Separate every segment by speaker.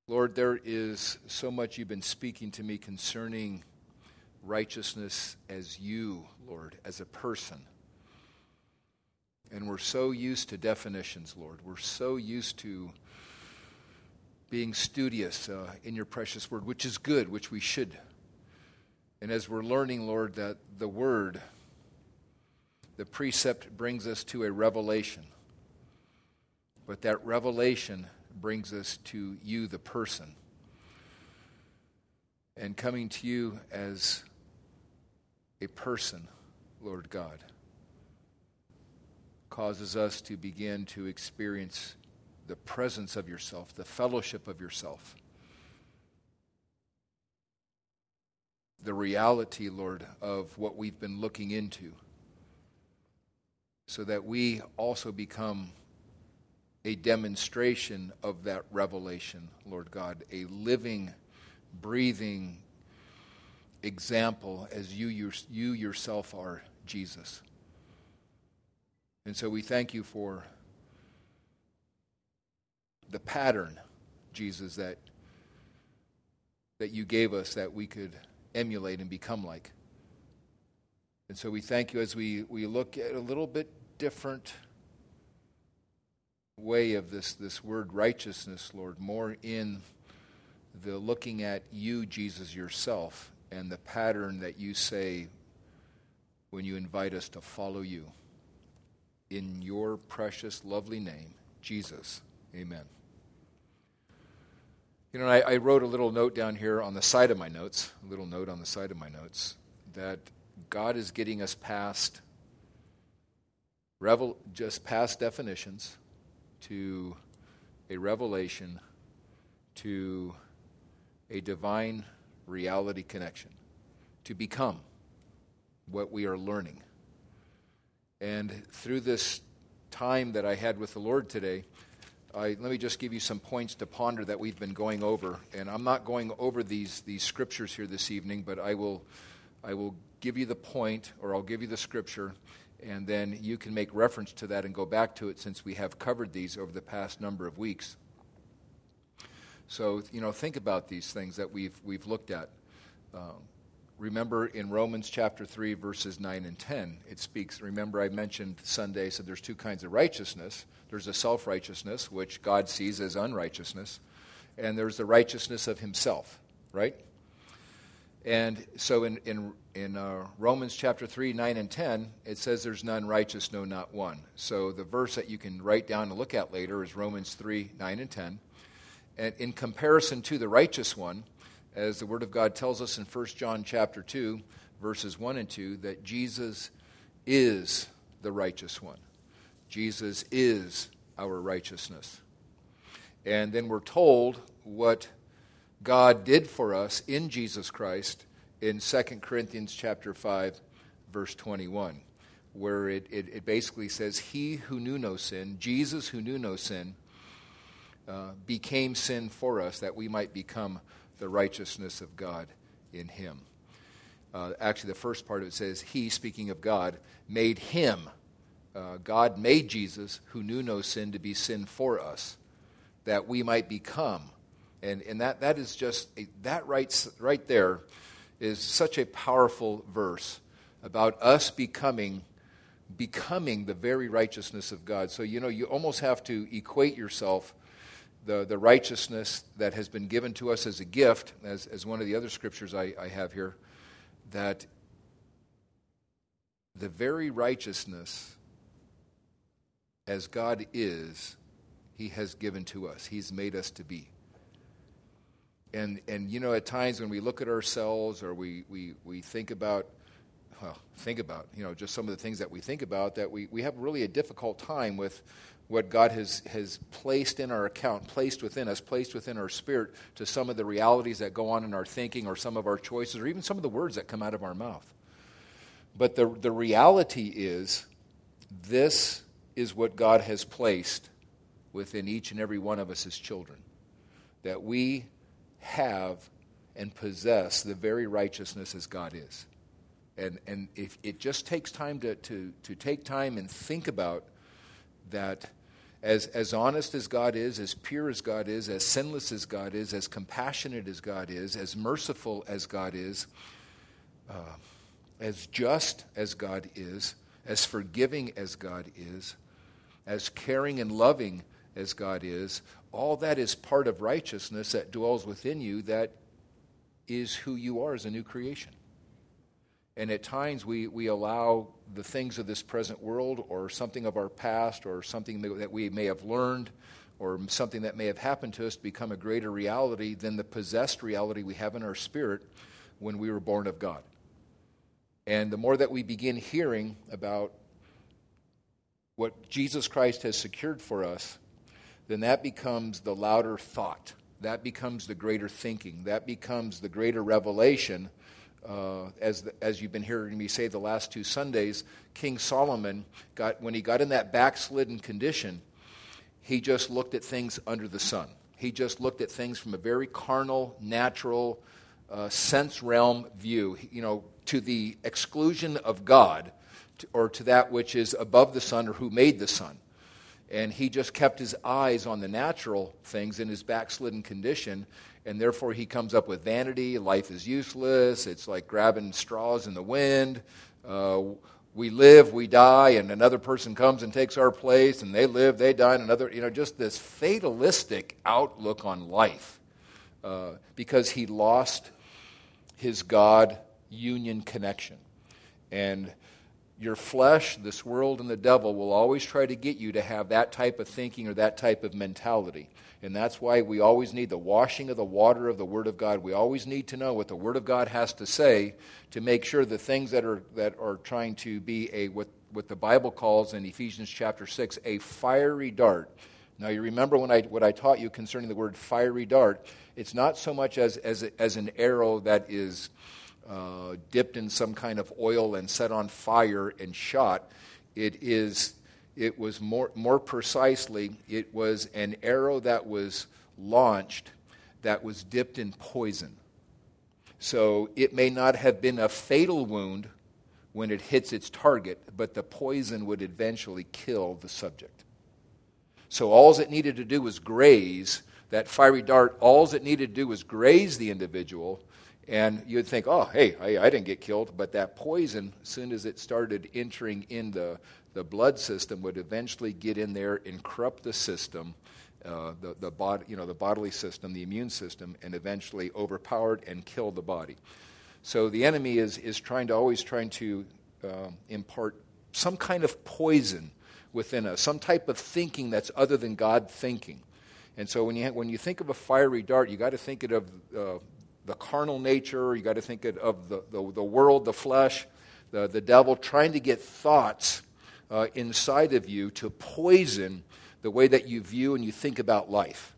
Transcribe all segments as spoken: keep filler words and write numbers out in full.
Speaker 1: Lord, there is so much you've been speaking to me concerning righteousness as you, Lord, as a person. And we're so used to definitions, Lord. We're so used to being studious uh, in your precious word, which is good, which we should. And as we're learning, Lord, that the word, the precept brings us to a revelation. But that revelation brings us to you, the person. And coming to you as a person, Lord God, causes us to begin to experience the presence of yourself, the fellowship of yourself. The reality, Lord, of what we've been looking into, so that we also become a demonstration of that revelation, Lord God, a living, breathing example as you, your, you yourself are, Jesus. And so we thank you for the pattern, Jesus, that, that you gave us that we could emulate and become like. And so we thank you as we, we look at a little bit different way of this, this word righteousness, Lord, more in the looking at you, Jesus, yourself, and the pattern that you say when you invite us to follow you. In your precious, lovely name, Jesus, amen. You know, I, I wrote a little note down here on the side of my notes, a little note on the side of my notes, that God is getting us past, revel, just past definitions to a revelation, to a divine reality connection, to become what we are learning. And through this time that I had with the Lord today, I, let me just give you some points to ponder that we've been going over. And I'm not going over these, these scriptures here this evening, but I will, I will give you the point, or I'll give you the scripture, and then you can make reference to that and go back to it, since we have covered these over the past number of weeks. So, you know, think about these things that we've we've looked at. Uh, remember in Romans chapter three, verses nine and ten, it speaks, remember I mentioned Sunday, so there's two kinds of righteousness. There's a self-righteousness, which God sees as unrighteousness, and there's the righteousness of himself, right? And so in in, in uh, Romans chapter three, nine and ten, it says there's none righteous, no, not one. So the verse that you can write down and look at later is Romans three, nine and ten. And in comparison to the righteous one, as the Word of God tells us in First John chapter two, verses one and two, that Jesus is the righteous one. Jesus is our righteousness. And then we're told what God did for us in Jesus Christ in Second Corinthians chapter five, verse twenty-one, where it, it, it basically says, he who knew no sin, Jesus who knew no sin, uh, became sin for us, that we might become the righteousness of God in him. Uh, actually, the first part of it says, he, speaking of God, made him. Uh, God made Jesus, who knew no sin, to be sin for us, that we might become. And and that that is just, a, that right, right there is such a powerful verse about us becoming, becoming the very righteousness of God. So, you know, you almost have to equate yourself, the, the righteousness that has been given to us as a gift, as, as one of the other scriptures I, I have here, that the very righteousness as God is, he has given to us. He's made us to be. And, and you know, at times when we look at ourselves, or we, we, we think about, well, think about, you know, just some of the things that we think about, that we, we have really a difficult time with what God has, has placed in our account, placed within us, placed within our spirit, to some of the realities that go on in our thinking, or some of our choices, or even some of the words that come out of our mouth. But the, the reality is, this is what God has placed within each and every one of us as children, that we have and possess the very righteousness as God is. And and if it just takes time to, to, to take time and think about that, As, as honest as God is, as pure as God is, as sinless as God is, as compassionate as God is, as merciful as God is, uh, as just as God is, as forgiving as God is, as caring and loving as God is, all that is part of righteousness that dwells within you, that is who you are as a new creation. And at times we, we allow the things of this present world or something of our past or something that we may have learned or something that may have happened to us to become a greater reality than the possessed reality we have in our spirit when we were born of God. And the more that we begin hearing about what Jesus Christ has secured for us, then that becomes the louder thought. That becomes the greater thinking. That becomes the greater revelation. Uh, as the, as you've been hearing me say the last two Sundays, King Solomon, got when he got in that backslidden condition, he just looked at things under the sun. He just looked at things from a very carnal, natural, uh, sense realm view, you know, to the exclusion of God, to, or to that which is above the sun or who made the sun. And he just kept his eyes on the natural things in his backslidden condition, and therefore he comes up with vanity. Life is useless. It's like grabbing straws in the wind. Uh, we live, we die, and another person comes and takes our place, and they live, they die, and another, you know, just this fatalistic outlook on life uh, because he lost his God-union connection. And your flesh, this world, and the devil will always try to get you to have that type of thinking or that type of mentality. And that's why we always need the washing of the water of the Word of God. We always need to know what the Word of God has to say to make sure the things that are that are trying to be a what, what the Bible calls in Ephesians chapter six, a fiery dart. Now you remember when I what I taught you concerning the word fiery dart, it's not so much as as, as an arrow that is Uh, dipped in some kind of oil and set on fire and shot. It is, it was more, more precisely, it was an arrow that was launched that was dipped in poison. So it may not have been a fatal wound when it hits its target, but the poison would eventually kill the subject. So all it needed to do was graze, that fiery dart, all it needed to do was graze the individual. And you'd think, oh, hey, I, I didn't get killed. But that poison, as soon as it started entering in the, the blood system, would eventually get in there and corrupt the system, uh, the, the, bod- you know, the bodily system, the immune system, and eventually overpower it and kill the body. So the enemy is, is trying to always trying to uh, impart some kind of poison within us, some type of thinking that's other than God thinking. And so when you, when you think of a fiery dart, you got to think it of uh, the carnal nature, you got to think of the, the, the world, the flesh, the, the devil, trying to get thoughts uh, inside of you to poison the way that you view and you think about life.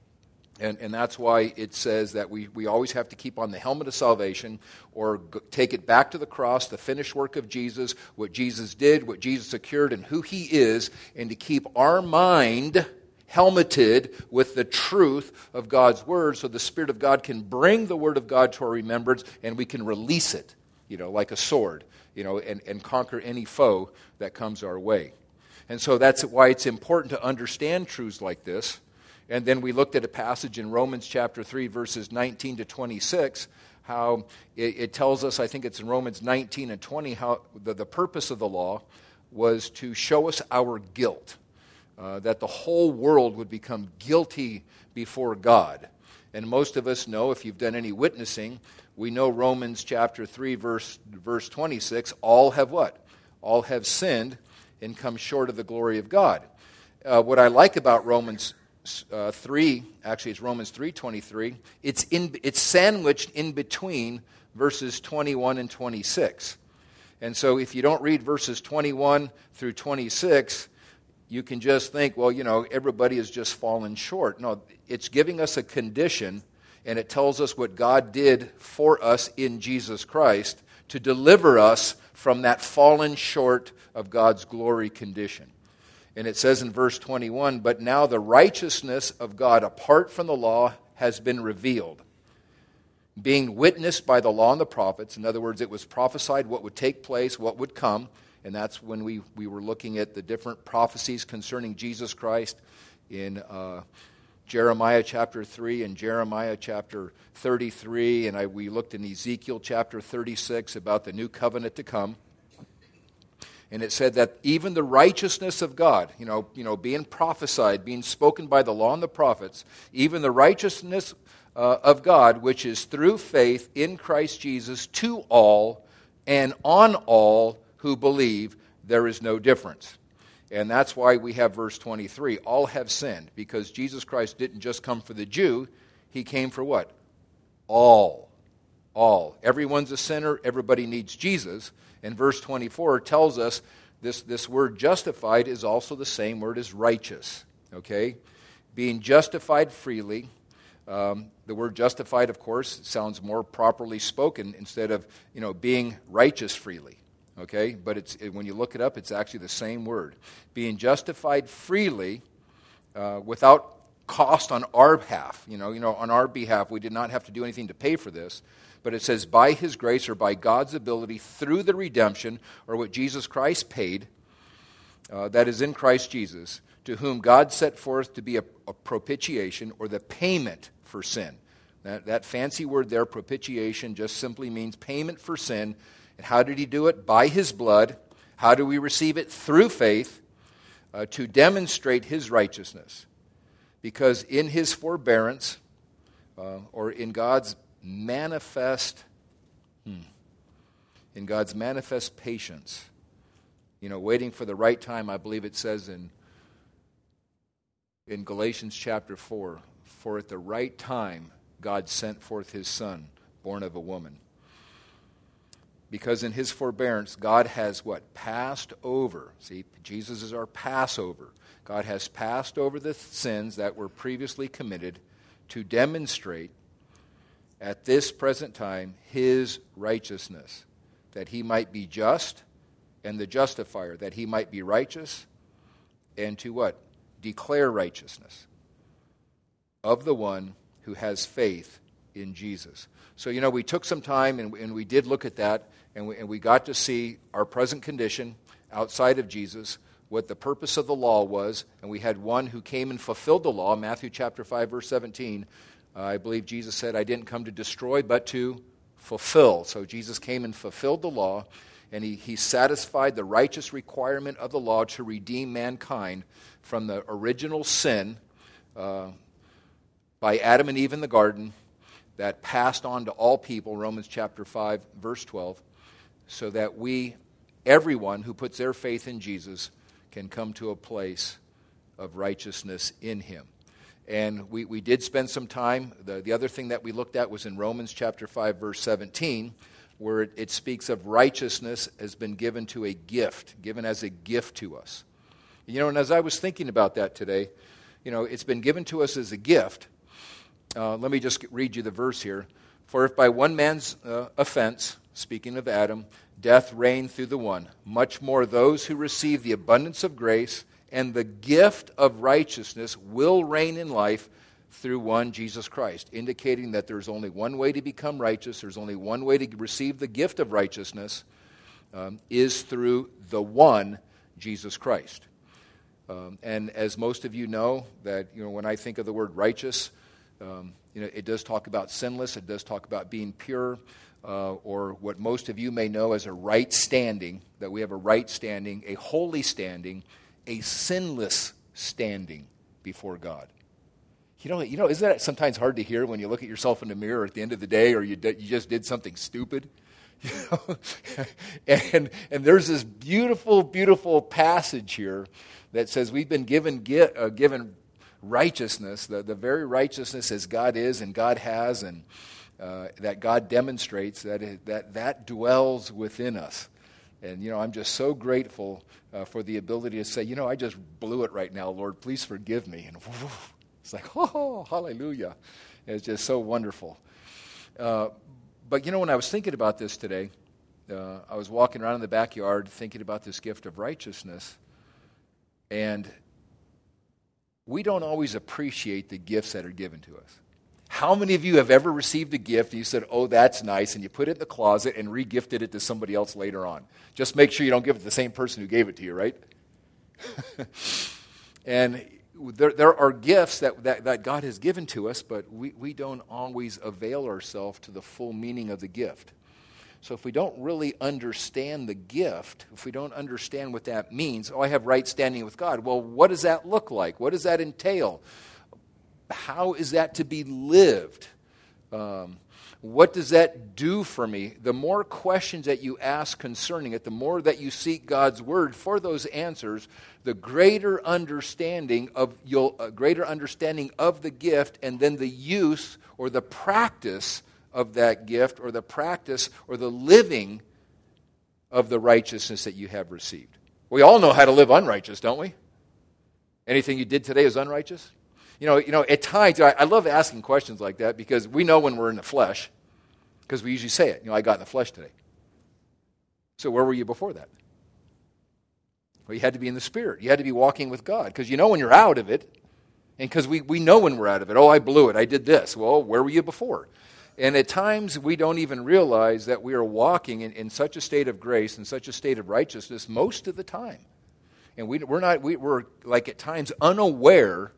Speaker 1: And, and that's why it says that we, we always have to keep on the helmet of salvation or g- take it back to the cross, the finished work of Jesus, what Jesus did, what Jesus secured, and who he is, and to keep our mind helmeted with the truth of God's Word so the Spirit of God can bring the Word of God to our remembrance and we can release it, you know, like a sword, you know, and, and conquer any foe that comes our way. And so that's why it's important to understand truths like this. And then we looked at a passage in Romans chapter three, verses nineteen to twenty-six, how it, it tells us, I think it's in Romans nineteen and twenty, how the, the purpose of the law was to show us our guilt. Uh, that the whole world would become guilty before God. And most of us know, if you've done any witnessing, we know Romans chapter three, verse, verse twenty-six, all have what? All have sinned and come short of the glory of God. Uh, what I like about Romans uh, three, actually it's Romans three twenty-three, it's, in, it's sandwiched in between verses twenty-one and twenty-six. And so if you don't read verses twenty-one through twenty-six, you can just think, well, you know, everybody has just fallen short. No, it's giving us a condition, and it tells us what God did for us in Jesus Christ to deliver us from that fallen short of God's glory condition. And it says in verse twenty-one, but now the righteousness of God apart from the law has been revealed, being witnessed by the law and the prophets. In other words, it was prophesied what would take place, what would come. And that's when we, we were looking at the different prophecies concerning Jesus Christ in uh, Jeremiah chapter three and Jeremiah chapter thirty-three. And I, we looked in Ezekiel chapter thirty-six about the new covenant to come. And it said that even the righteousness of God, you know, you know, being prophesied, being spoken by the law and the prophets, even the righteousness uh, of God, which is through faith in Christ Jesus to all and on all who believe, there is no difference. And that's why we have verse twenty-three, all have sinned, because Jesus Christ didn't just come for the Jew, he came for what? All. All. Everyone's a sinner, everybody needs Jesus. And verse twenty-four tells us this, this word justified is also the same word as righteous. Okay? Being justified freely. Um, the word justified, of course, sounds more properly spoken instead of, you know, being righteous freely. Okay? But it's it, when you look it up, it's actually the same word. Being justified freely uh, without cost on our behalf. You know, you know, on our behalf, we did not have to do anything to pay for this. But it says, by his grace or by God's ability through the redemption, or what Jesus Christ paid, uh, that is in Christ Jesus, to whom God set forth to be a, a propitiation, or the payment for sin. That, that fancy word there, propitiation, just simply means payment for sin. And how did he do it? By his blood. How do we receive it? Through faith, uh, to demonstrate his righteousness. Because in his forbearance, uh, or in God's manifest, hmm, in God's manifest patience, you know, waiting for the right time, I believe it says in, in Galatians chapter four, for at the right time God sent forth his Son, born of a woman. Because in his forbearance, God has what? Passed over. See, Jesus is our Passover. God has passed over the sins that were previously committed to demonstrate at this present time his righteousness, that he might be just and the justifier, that he might be righteous and to what? Declare righteousness of the one who has faith in Jesus. So, you know, we took some time and, and we did look at that, and we, and we got to see our present condition outside of Jesus, what the purpose of the law was, and we had one who came and fulfilled the law, Matthew chapter five, verse seventeen. Uh, I believe Jesus said, I didn't come to destroy, but to fulfill. So Jesus came and fulfilled the law, and he, he satisfied the righteous requirement of the law to redeem mankind from the original sin uh, by Adam and Eve in the garden that passed on to all people, Romans chapter five, verse twelve, so that we, everyone who puts their faith in Jesus, can come to a place of righteousness in him. And we, we did spend some time. The, the other thing that we looked at was in Romans chapter five, verse seventeen, where it, it speaks of righteousness has been given to a gift, given as a gift to us. You know, and as I was thinking about that today, you know, it's been given to us as a gift. Uh, let me just read you the verse here. For if by one man's uh, offense, speaking of Adam, death reigned through the one, much more those who receive the abundance of grace and the gift of righteousness will reign in life through one, Jesus Christ, indicating that there's only one way to become righteous, there's only one way to receive the gift of righteousness, um, is through the one, Jesus Christ. Um, and as most of you know, that, you know, when I think of the word righteous, um, you know, it does talk about sinless, it does talk about being pure, uh, or what most of you may know as a right standing, that we have a right standing, a holy standing, a sinless standing before God. You know, you know, isn't that sometimes hard to hear when you look at yourself in the mirror at the end of the day, or you did, you just did something stupid? You know? and and there's this beautiful, beautiful passage here that says we've been given uh, given righteousness, the, the very righteousness as God is and God has, and uh, that God demonstrates that it, that that dwells within us. And, you know, I'm just so grateful uh, for the ability to say, you know, I just blew it right now, Lord, please forgive me. And whoo, it's like, oh, hallelujah. It's just so wonderful. Uh, but, you know, when I was thinking about this today, uh, I was walking around in the backyard thinking about this gift of righteousness. And we don't always appreciate the gifts that are given to us. How many of you have ever received a gift and you said, oh, that's nice, and you put it in the closet and re-gifted it to somebody else later on? Just make sure you don't give it to the same person who gave it to you, right? And there, there are gifts that, that, that God has given to us, but we, we don't always avail ourselves to the full meaning of the gift. So if we don't really understand the gift, if we don't understand what that means, oh, I have right standing with God. Well, what does that look like? What does that entail? How is that to be lived? Um, what does that do for me? The more questions that you ask concerning it, the more that you seek God's word for those answers, the greater understanding of you'll a greater understanding of the gift, and then the use or the practice of that gift, or the practice or the living of the righteousness that you have received. We all know how to live unrighteous, don't we? Anything you did today is unrighteous? You know, you know, at times, I, I love asking questions like that because we know when we're in the flesh, because we usually say it. You know, I got in the flesh today. So where were you before that? Well, you had to be in the Spirit. You had to be walking with God, because you know when you're out of it, and because we, we know when we're out of it. Oh, I blew it. I did this. Well, where were you before? And at times, we don't even realize that we are walking in, in such a state of grace, in such a state of righteousness most of the time. And we, we're not, we, we're like at times unaware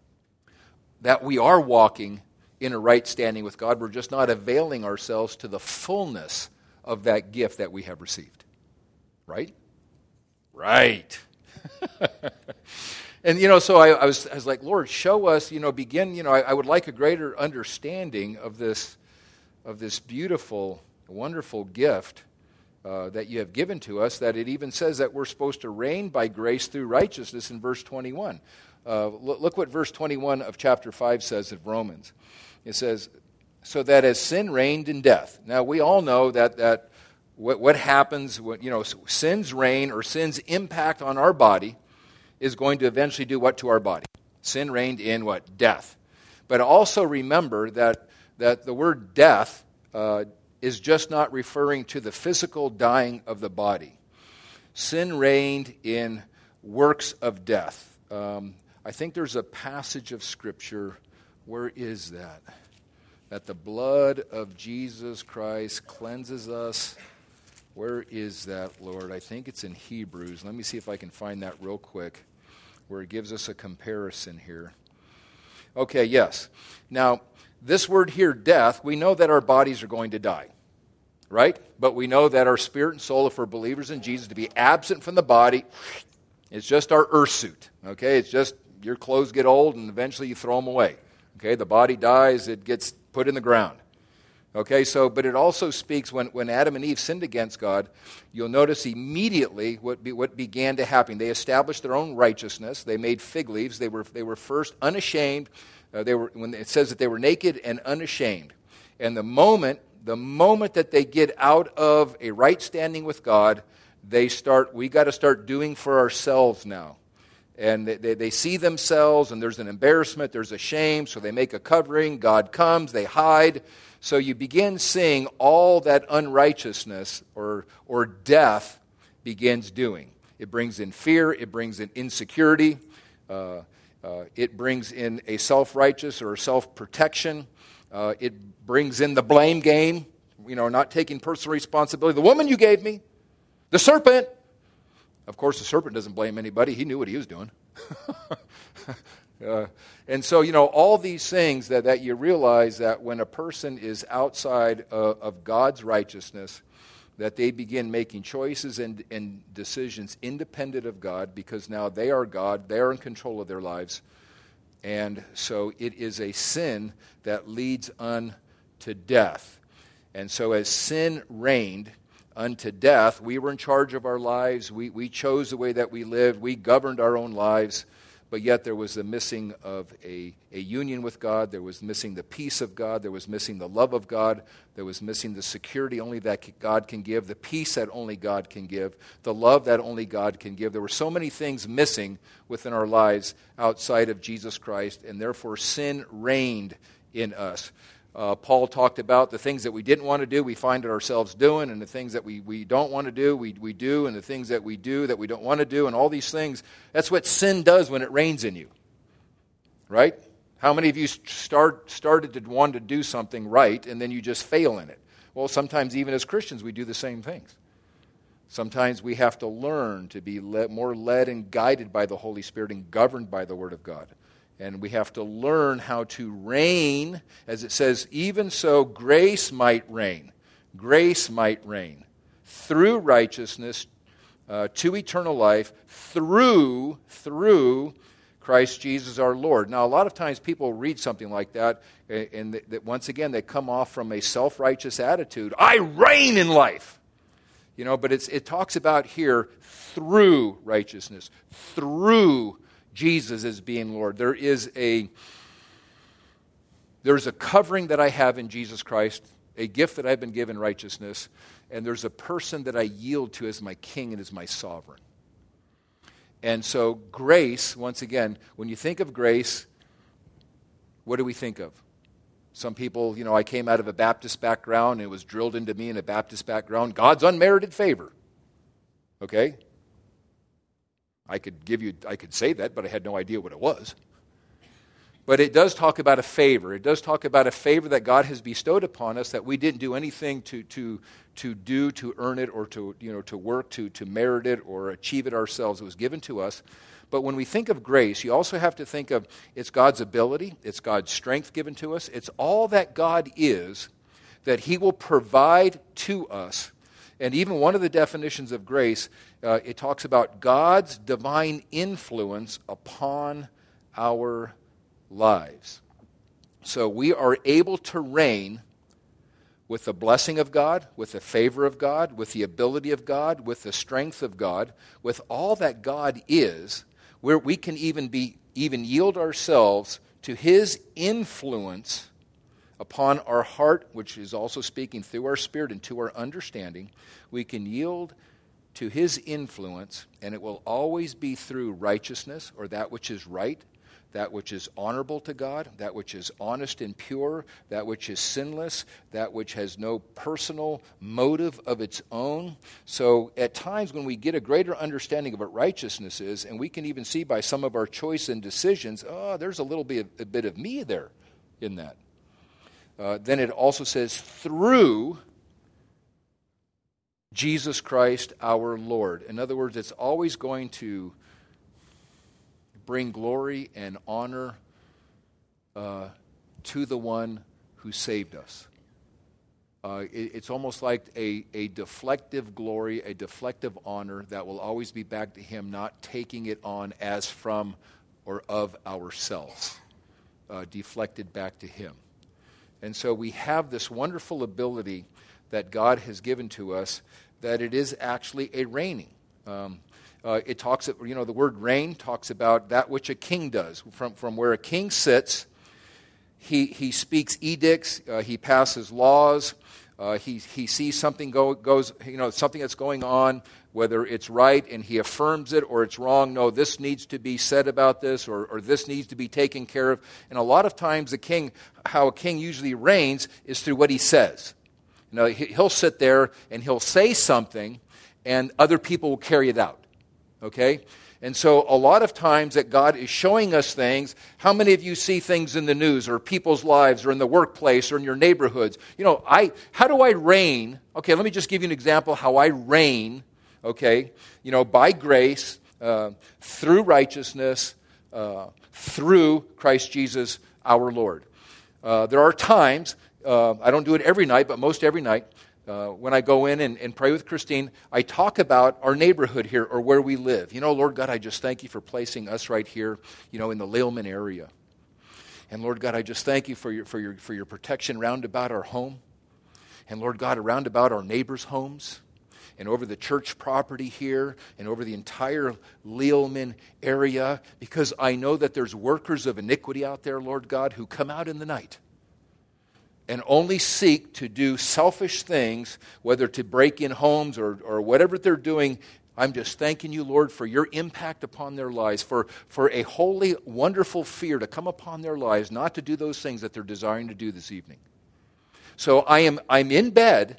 Speaker 1: that we are walking in a right standing with God. We're just not availing ourselves to the fullness of that gift that we have received. Right? Right. And, you know, so I, I, was, I was like, Lord, show us, you know, begin, you know, I, I would like a greater understanding of this, of this beautiful, wonderful gift uh, that you have given to us, that it even says that we're supposed to reign by grace through righteousness in verse twenty-one. Uh, look, look what verse twenty-one of chapter five says of Romans. It says, so that as sin reigned in death. Now, we all know that, that what, what happens when, you know, sin's reign or sin's impact on our body is going to eventually do what to our body? Sin reigned in what? Death. But also remember that, that the word death uh, is just not referring to the physical dying of the body. Sin reigned in works of death. Um, I think there's a passage of Scripture, where is that? That the blood of Jesus Christ cleanses us. Where is that, Lord? I think it's in Hebrews. Let me see if I can find that real quick, where it gives us a comparison here. Okay, yes. Now, this word here, death, we know that our bodies are going to die, right? But we know that our spirit and soul, if we're believers in Jesus, to be absent from the body, it's just our earth suit, okay? It's just your clothes get old and eventually you throw them away, okay? The body dies, it gets put in the ground. Okay, so, but it also speaks when, when Adam and Eve sinned against God, you'll notice immediately what be, what began to happen. They established their own righteousness. They made fig leaves. They were they were first unashamed. Uh, they were when it says that they were naked and unashamed. And the moment the moment that they get out of a right standing with God, they start. We got to start doing for ourselves now. And they, they, they see themselves, and there's an embarrassment, there's a shame, so they make a covering. God comes, they hide. So you begin seeing all that unrighteousness or, or death begins doing. It brings in fear, it brings in insecurity, uh, uh, it brings in a self-righteous or self-protection, uh, it brings in the blame game, you know, not taking personal responsibility. The woman you gave me, the serpent. Of course, the serpent doesn't blame anybody. He knew what he was doing. uh, and so, you know, all these things that, that you realize that when a person is outside uh, of God's righteousness, that they begin making choices and, and decisions independent of God, because now they are God, they are in control of their lives. And so it is a sin that leads unto death. And so as sin reigned unto death, we were in charge of our lives. We, we chose the way that we lived. We governed our own lives. But yet there was the missing of a, a union with God. There was missing the peace of God. There was missing the love of God. There was missing the security only that God can give, the peace that only God can give, the love that only God can give. There were so many things missing within our lives outside of Jesus Christ, and therefore sin reigned in us. Uh, Paul talked about the things that we didn't want to do, we find ourselves doing, and the things that we, we don't want to do, we, we do, and the things that we do that we don't want to do, and all these things. That's what sin does when it reigns in you, right? How many of you start, started to want to do something right and then you just fail in it? Well, sometimes even as Christians we do the same things. Sometimes we have to learn to be led, more led and guided by the Holy Spirit and governed by the Word of God. And we have to learn how to reign, as it says, even so grace might reign. Grace might reign through righteousness uh, to eternal life through, through Christ Jesus our Lord. Now, a lot of times people read something like that, and that, that once again they come off from a self-righteous attitude. I reign in life. You know, but it's, it talks about here through righteousness, through Jesus as being Lord. There is a, there's a covering that I have in Jesus Christ, a gift that I've been given, righteousness, and there's a person that I yield to as my king and as my sovereign. And so grace, once again, when you think of grace, what do we think of? Some people, you know, I came out of a Baptist background and it was drilled into me in a Baptist background, God's unmerited favor. Okay? I could give you, I could say that, but I had no idea what it was. But it does talk about a favor. It does talk about a favor that God has bestowed upon us that we didn't do anything to to to do to earn it or to, you know, to work to to merit it or achieve it ourselves. It was given to us. But when we think of grace, you also have to think of it's God's ability, it's God's strength given to us. It's all that God is that He will provide to us. And even one of the definitions of grace, uh, it talks about God's divine influence upon our lives. So we are able to reign with the blessing of God, with the favor of God, with the ability of God, with the strength of God, with all that God is, where we can even be even yield ourselves to His influence upon our heart, which is also speaking through our spirit and to our understanding. We can yield to His influence, and it will always be through righteousness, or that which is right, that which is honorable to God, that which is honest and pure, that which is sinless, that which has no personal motive of its own. So at times when we get a greater understanding of what righteousness is, and we can even see by some of our choice and decisions, oh, there's a little bit, a bit of me there in that. Uh, then it also says, through Jesus Christ our Lord. In other words, it's always going to bring glory and honor uh, to the one who saved us. Uh, it, it's almost like a, a deflective glory, a deflective honor that will always be back to Him, not taking it on as from or of ourselves, uh, deflected back to Him. And so we have this wonderful ability that God has given to us, that it is actually a reigning. Um, Uh, it talks, you know, the word reign talks about that which a king does. From from where a king sits, he he speaks edicts, uh, he passes laws, uh, he he sees something go goes, you know, something that's going on, whether it's right and he affirms it or it's wrong. No, this needs to be said about this, or or this needs to be taken care of. And a lot of times, the king, how a king usually reigns is through what he says. You know, he, he'll sit there and he'll say something, and other people will carry it out. Okay? And so a lot of times that God is showing us things. How many of you see things in the news or people's lives or in the workplace or in your neighborhoods? You know, I how do I reign? Okay, let me just give you an example how I reign, okay? You know, by grace, uh, through righteousness, uh, through Christ Jesus our Lord. Uh, there are times, uh, I don't do it every night, but most every night, Uh, when I go in and, and pray with Christine, I talk about our neighborhood here or where we live. You know, Lord God, I just thank you for placing us right here, you know, in the Leilman area. And Lord God, I just thank you for your for your for your protection round about our home. And Lord God, around about our neighbors' homes, and over the church property here, and over the entire Leilman area, because I know that there's workers of iniquity out there, Lord God, who come out in the night and only seek to do selfish things, whether to break in homes or, or whatever they're doing. I'm just thanking you, Lord, for your impact upon their lives, for, for a holy, wonderful fear to come upon their lives, not to do those things that they're desiring to do this evening. So I am I'm in bed,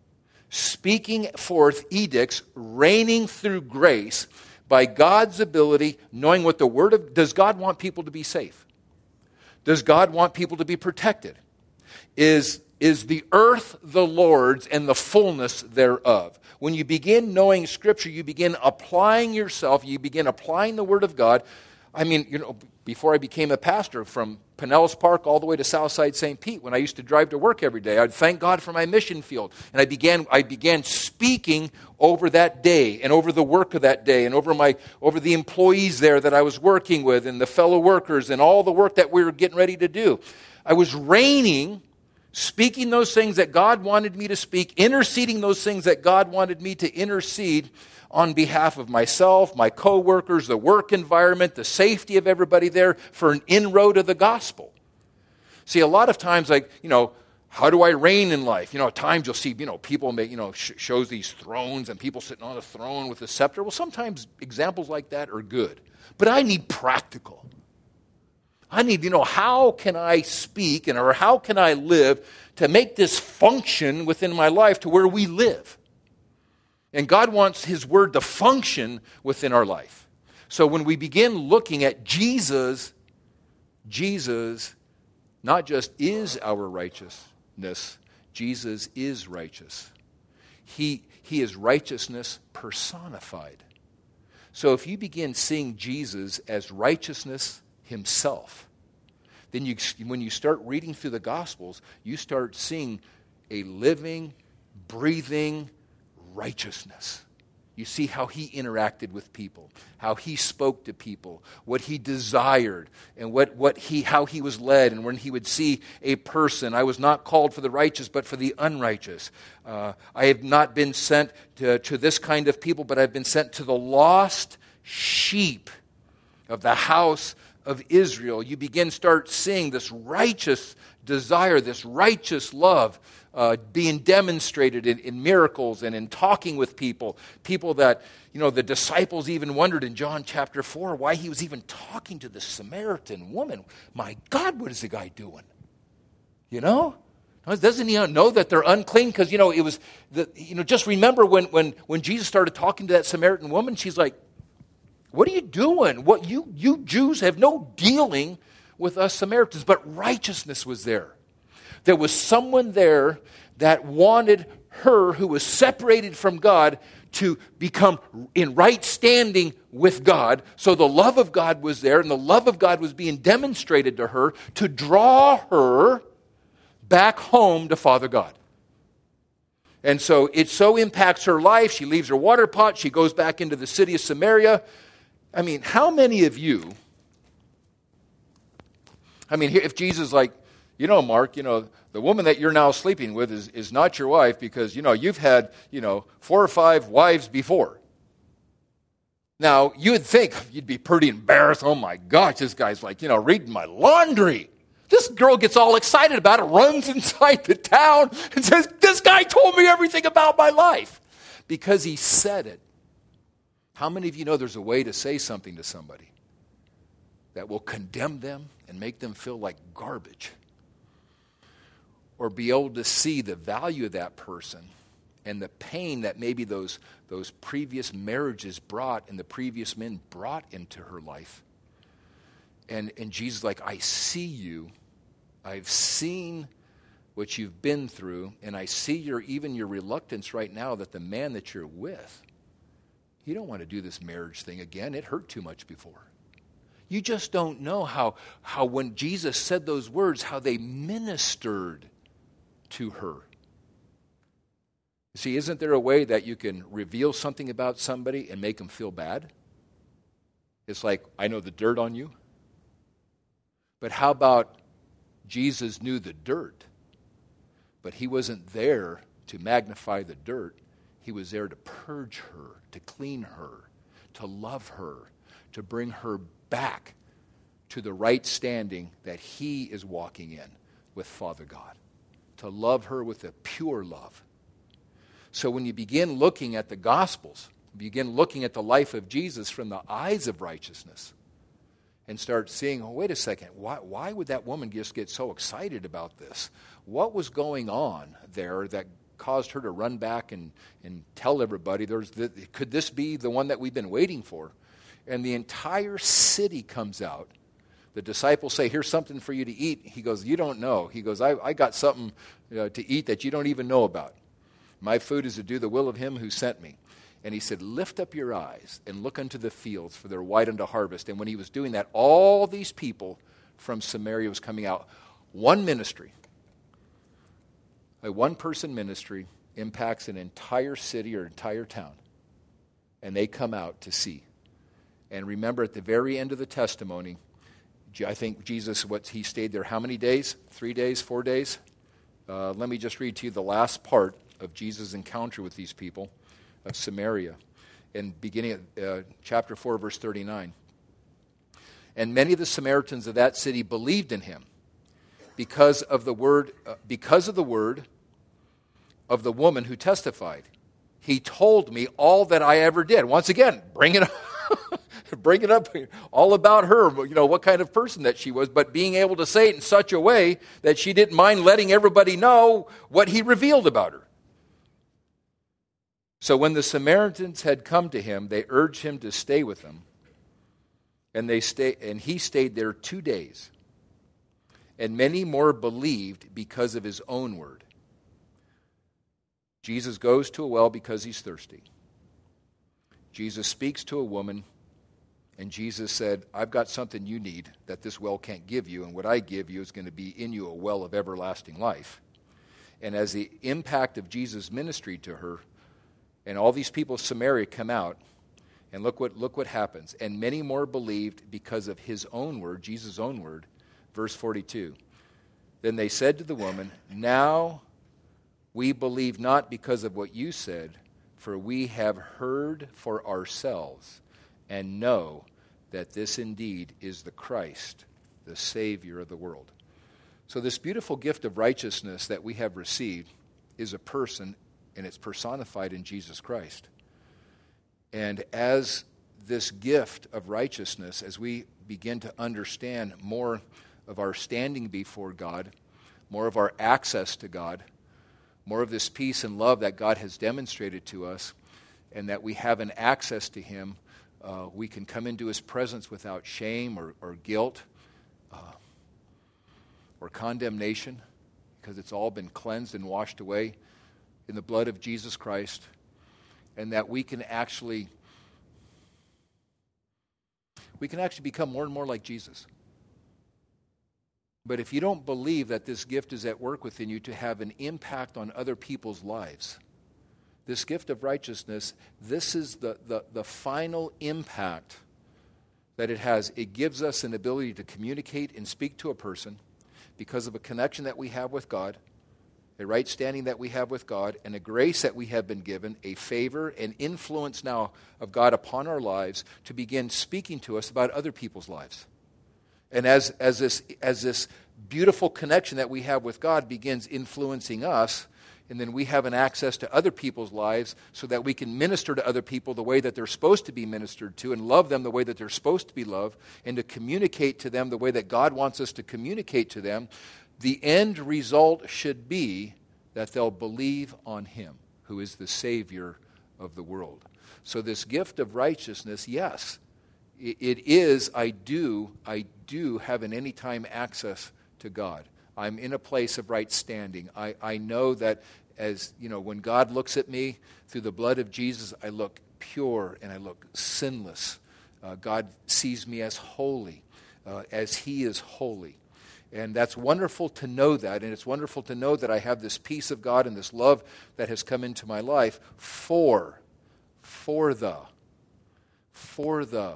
Speaker 1: speaking forth edicts, reigning through grace, by God's ability, knowing what the Word of... Does God want people to be safe? Does God want people to be protected? Is, is the earth the Lord's and the fullness thereof? When you begin knowing Scripture, you begin applying yourself, you begin applying the Word of God. I mean, you know, before I became a pastor, from Pinellas Park all the way to Southside Saint Pete, when I used to drive to work every day, I'd thank God for my mission field. And I began I began speaking over that day and over the work of that day and over my over the employees there that I was working with and the fellow workers and all the work that we were getting ready to do. I was reigning, speaking those things that God wanted me to speak, interceding those things that God wanted me to intercede on behalf of myself, my co-workers, the work environment, the safety of everybody there for an inroad of the gospel. See, a lot of times, like, you know, how do I reign in life? You know, at times you'll see, you know, people make, you know, sh- shows these thrones and people sitting on a throne with a scepter. Well, sometimes examples like that are good. But I need practical. I need, you know, how can I speak and or how can I live to make this function within my life to where we live? And God wants His Word to function within our life. So when we begin looking at Jesus, Jesus not just is our righteousness, Jesus is righteous. He, he is righteousness personified. So if you begin seeing Jesus as righteousness Himself, then you, when you start reading through the Gospels, you start seeing a living, breathing righteousness. You see how He interacted with people, how He spoke to people, what He desired, and what, what he how He was led. And when He would see a person, I was not called for the righteous, but for the unrighteous. Uh, I have not been sent to, to this kind of people, but I've been sent to the lost sheep of the house of Israel. You begin start seeing this righteous desire, this righteous love uh, being demonstrated in, in miracles and in talking with people. People that, you know, the disciples even wondered in John chapter four why He was even talking to the Samaritan woman. My God, what is the guy doing? You know? Doesn't He know that they're unclean? Because, you know, it was, the, you know, just remember when, when, when Jesus started talking to that Samaritan woman, she's like, what are you doing? What you, you Jews have no dealing with us Samaritans. But righteousness was there. There was someone there that wanted her, who was separated from God, to become in right standing with God. So the love of God was there, and the love of God was being demonstrated to her to draw her back home to Father God. And so it so impacts her life. She leaves her water pot. She goes back into the city of Samaria. I mean, how many of you, I mean, if Jesus is like, you know, Mark, you know, the woman that you're now sleeping with is, is not your wife because, you know, you've had, you know, four or five wives before. Now, you would think you'd be pretty embarrassed. Oh, my gosh, this guy's like, you know, reading my laundry. This girl gets all excited about it, runs inside the town and says, this guy told me everything about my life because he said it. How many of you know there's a way to say something to somebody that will condemn them and make them feel like garbage? Or be able to see the value of that person and the pain that maybe those, those previous marriages brought and the previous men brought into her life. And, and Jesus is like, I see you. I've seen what you've been through, and I see your even your reluctance right now that the man that you're with, you don't want to do this marriage thing again. It hurt too much before. You just don't know how, how when Jesus said those words, how they ministered to her. See, isn't there a way that you can reveal something about somebody and make them feel bad? It's like, I know the dirt on you. But how about Jesus knew the dirt, but He wasn't there to magnify the dirt. He was there to purge her, to clean her, to love her, to bring her back to the right standing that He is walking in with Father God, to love her with a pure love. So when you begin looking at the Gospels, begin looking at the life of Jesus from the eyes of righteousness, and start seeing, oh, wait a second, why, why would that woman just get so excited about this? What was going on there that caused her to run back and, and tell everybody, there's the, could this be the one that we've been waiting for? And the entire city comes out The disciples say, here's something for you to eat. He goes, you don't know. He goes, I, I got something uh, to eat that you don't even know about. My food is to do the will of him who sent me. And he said, lift up your eyes and look unto the fields, for they're white unto harvest. And when he was doing that, all these people from Samaria was coming out. One ministry, a one-person ministry, impacts an entire city or entire town. And they come out to see. And remember, at the very end of the testimony, I think Jesus, what he stayed there how many days? Three days, four days? Uh, let me just read to you the last part of Jesus' encounter with these people of Samaria, and beginning at uh, chapter four, verse thirty-nine. And many of the Samaritans of that city believed in him because of the word, uh, because of the word of the woman who testified. He told me all that I ever did. Once again, bring it up. Bring it up, all about her, you know, what kind of person that she was, but being able to say it in such a way that she didn't mind letting everybody know what he revealed about her. So when the Samaritans had come to him, they urged him to stay with them, and they stay, and he stayed there two days. And many more believed because of his own word. Jesus goes to a well because he's thirsty. Jesus speaks to a woman. And Jesus said, I've got something you need that this well can't give you, and what I give you is going to be in you a well of everlasting life. And as the impact of Jesus' ministry to her, and all these people of Samaria come out, and look what look what happens. And many more believed because of his own word, Jesus' own word, verse forty-two. Then they said to the woman, now we believe not because of what you said, for we have heard for ourselves, and know that this indeed is the Christ, the Savior of the world. So this beautiful gift of righteousness that we have received is a person, and it's personified in Jesus Christ. And as this gift of righteousness, as we begin to understand more of our standing before God, more of our access to God, more of this peace and love that God has demonstrated to us, and that we have an access to him, Uh, we can come into his presence without shame or, or guilt uh, or condemnation, because it's all been cleansed and washed away in the blood of Jesus Christ, and that we can actually we can actually become more and more like Jesus. But if you don't believe that this gift is at work within you to have an impact on other people's lives, this gift of righteousness, this is the, the, the final impact that it has. It gives us an ability to communicate and speak to a person because of a connection that we have with God, a right standing that we have with God, and a grace that we have been given, a favor and influence now of God upon our lives to begin speaking to us about other people's lives. And as, as, this, as this beautiful connection that we have with God begins influencing us, and then we have an access to other people's lives so that we can minister to other people the way that they're supposed to be ministered to, and love them the way that they're supposed to be loved, and to communicate to them the way that God wants us to communicate to them. The end result should be that they'll believe on him, who is the Savior of the world. So this gift of righteousness, yes, it is, I do, I do have an anytime access to God. I'm in a place of right standing. I, I know that as, you know, when God looks at me through the blood of Jesus, I look pure and I look sinless. Uh, God sees me as holy, uh, as he is holy. And that's wonderful to know that, and it's wonderful to know that I have this peace of God and this love that has come into my life for, for the, for the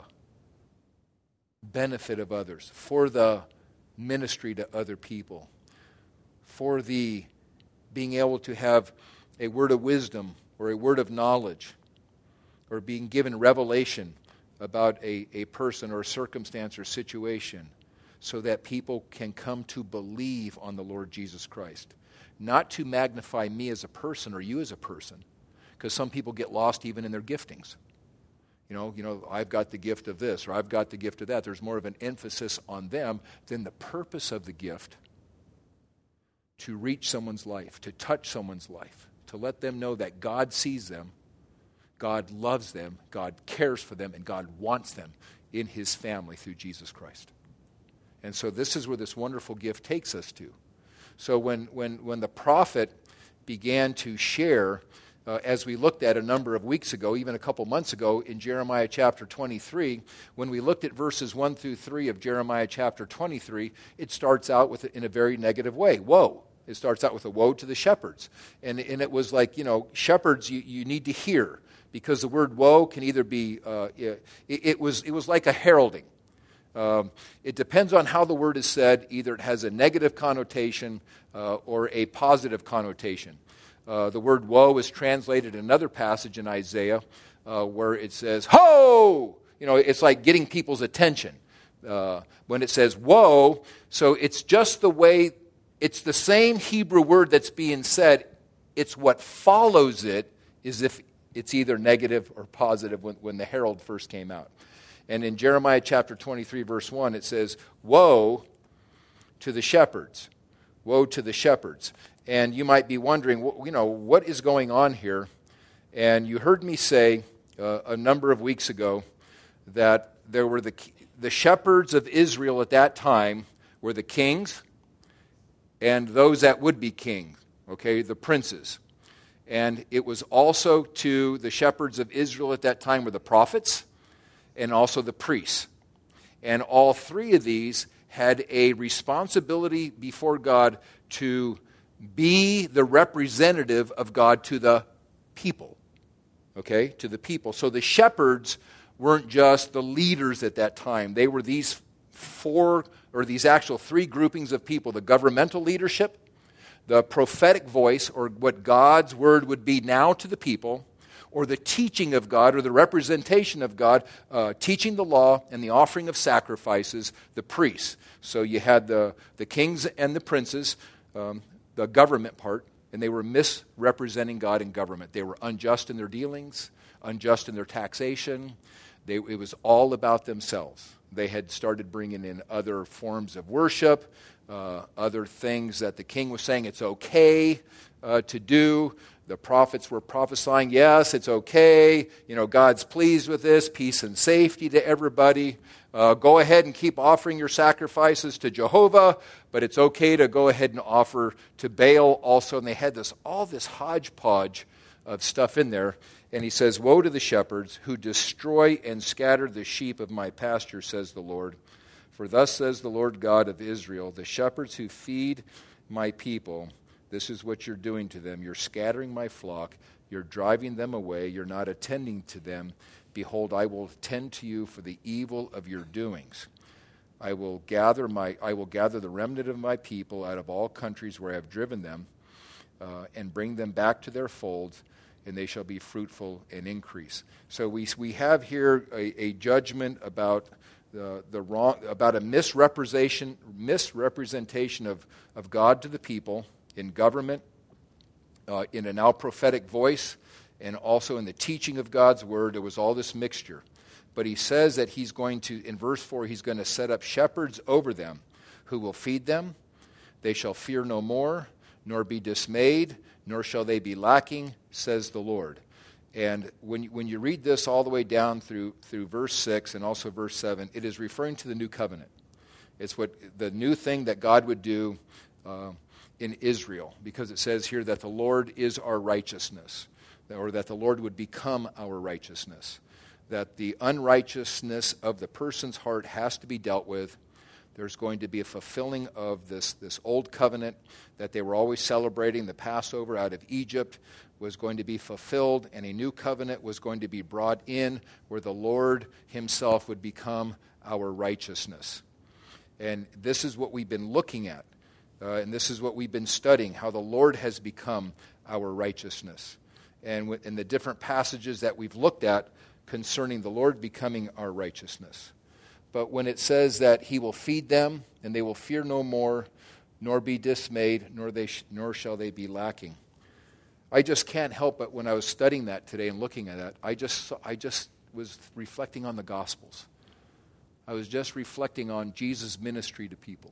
Speaker 1: benefit of others, for the ministry to other people, for the being able to have a word of wisdom or a word of knowledge, or being given revelation about a, a person or a circumstance or situation, so that people can come to believe on the Lord Jesus Christ. Not to magnify me as a person or you as a person, because some people get lost even in their giftings. You know, you know, I've got the gift of this, or I've got the gift of that. There's more of an emphasis on them than the purpose of the gift to reach someone's life, to touch someone's life, to let them know that God sees them, God loves them, God cares for them, and God wants them in his family through Jesus Christ. And so this is where this wonderful gift takes us to. So when, when, when the prophet began to share, uh, as we looked at a number of weeks ago, even a couple months ago in Jeremiah chapter twenty-three, when we looked at verses one through three of Jeremiah chapter twenty-three, it starts out with in a very negative way. Woe. It starts out with a woe to the shepherds. And, and it was like, you know, shepherds you, you need to hear, because the word woe can either be, uh, it, it, was, it was like a heralding. Um, it depends on how the word is said. Either it has a negative connotation uh, or a positive connotation. Uh, the word woe is translated in another passage in Isaiah uh, where it says, ho! You know, it's like getting people's attention. Uh, when it says woe, so it's just the way, it's the same Hebrew word that's being said. It's what follows it is if it's either negative or positive when, when the herald first came out. And in Jeremiah chapter twenty-three, verse one, it says, woe to the shepherds. Woe to the shepherds. And you might be wondering, you know, what is going on here? And you heard me say uh, a number of weeks ago that there were the, the shepherds of Israel at that time were the kings and those that would be kings, okay, the princes. And it was also to the shepherds of Israel at that time were the prophets, and also the priests. And all three of these had a responsibility before God to be the representative of God to the people. Okay? To the people. So the shepherds weren't just the leaders at that time. They were these four, or these actual three groupings of people. The governmental leadership, the prophetic voice, or what God's word would be now to the people, or the teaching of God, or the representation of God, uh, teaching the law and the offering of sacrifices, the priests. So you had the, the kings and the princes, um, the government part, and they were misrepresenting God in government. They were unjust in their dealings, unjust in their taxation. They, it was all about themselves. They had started bringing in other forms of worship, uh, other things that the king was saying it's okay uh, to do. The prophets were prophesying, yes, it's okay. You know, God's pleased with this. Peace and safety to everybody. Uh, go ahead and keep offering your sacrifices to Jehovah, but it's okay to go ahead and offer to Baal also. And they had this all this hodgepodge of stuff in there. And he says, woe to the shepherds who destroy and scatter the sheep of my pasture, says the Lord. For thus says the Lord God of Israel, the shepherds who feed my people, this is what you're doing to them. You're scattering my flock. You're driving them away. You're not attending to them. Behold, I will attend to you for the evil of your doings. I will gather my I will gather the remnant of my people out of all countries where I have driven them, uh, and bring them back to their folds, and they shall be fruitful and increase. So we we have here a, a judgment about the the wrong about a misrepresentation misrepresentation of, of God to the people in government, uh, in a now prophetic voice, and also in the teaching of God's word. There was all this mixture. But he says that he's going to, in verse four, he's going to set up shepherds over them who will feed them. They shall fear no more, nor be dismayed, nor shall they be lacking, says the Lord. And when, when you read this all the way down through, through verse six and also verse seven, it is referring to the new covenant. It's what the new thing that God would do uh, in Israel, because it says here that the Lord is our righteousness, or that the Lord would become our righteousness, that the unrighteousness of the person's heart has to be dealt with. There's going to be a fulfilling of this, this old covenant that they were always celebrating. The Passover out of Egypt was going to be fulfilled, and a new covenant was going to be brought in where the Lord himself would become our righteousness. And this is what we've been looking at. Uh, and this is what we've been studying, how the Lord has become our righteousness. And in the different passages that we've looked at concerning the Lord becoming our righteousness. But when it says that he will feed them, and they will fear no more, nor be dismayed, nor they sh- nor shall they be lacking. I just can't help but when I was studying that today and looking at that, I just I just was reflecting on the Gospels. I was just reflecting on Jesus' ministry to people.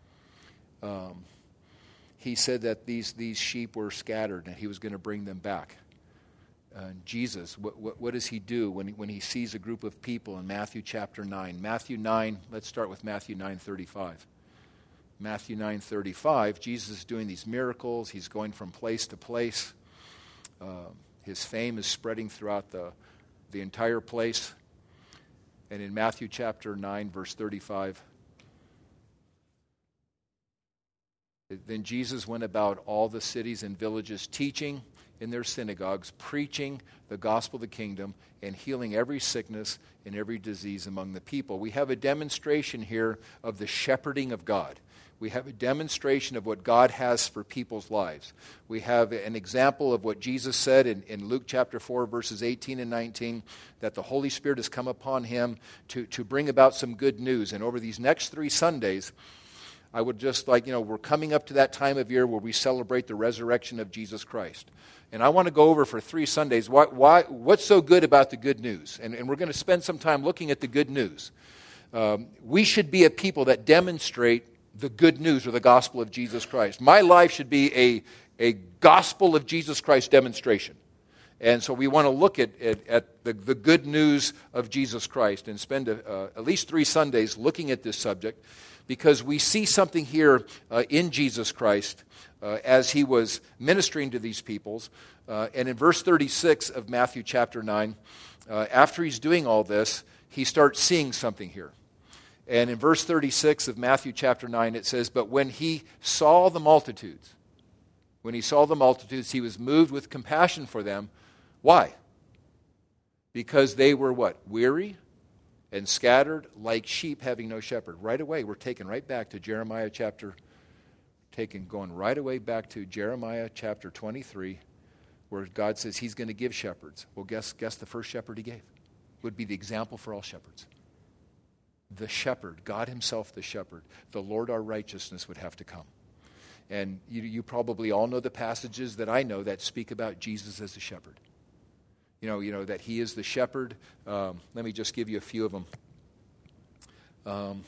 Speaker 1: Um, he said that these, these sheep were scattered and he was going to bring them back. Uh, Jesus, what, what, what does he do when he, when he sees a group of people in Matthew chapter nine? Matthew nine, let's start with Matthew nine thirty-five. Matthew nine thirty-five, Jesus is doing these miracles. He's going from place to place. Uh, his fame is spreading throughout the, the entire place. And in Matthew chapter nine, verse thirty-five, then Jesus went about all the cities and villages, teaching in their synagogues, preaching the gospel of the kingdom, and healing every sickness and every disease among the people. We have a demonstration here of the shepherding of God. We have a demonstration of what God has for people's lives. We have an example of what Jesus said in, in Luke chapter four, verses eighteen and nineteen, that the Holy Spirit has come upon him to, to bring about some good news. And over these next three Sundays, I would just like, you know, we're coming up to that time of year where we celebrate the resurrection of Jesus Christ. And I want to go over for three Sundays why, why, what's so good about the good news. And, and we're going to spend some time looking at the good news. Um, we should be a people that demonstrate the good news or the gospel of Jesus Christ. My life should be a, a gospel of Jesus Christ demonstration. And so we want to look at, at, at the, the good news of Jesus Christ and spend a, uh, at least three Sundays looking at this subject, because we see something here uh, in Jesus Christ uh, as he was ministering to these peoples. Uh, and in verse thirty-six of Matthew chapter nine, uh, after he's doing all this, he starts seeing something here. And in verse thirty-six of Matthew chapter nine, it says, "But when he saw the multitudes, when he saw the multitudes, he was moved with compassion for them." Why? Because they were what? Weary and scattered like sheep having no shepherd. Right away, we're taken right back to Jeremiah chapter, taken, going right away back to Jeremiah chapter twenty-three, where God says he's going to give shepherds. Well, guess, guess the first shepherd he gave would be the example for all shepherds. The shepherd, God himself the shepherd, the Lord our righteousness would have to come. And you, you probably all know the passages that I know that speak about Jesus as a shepherd. You know, you know that he is the shepherd. Um, let me just give you a few of them. Um,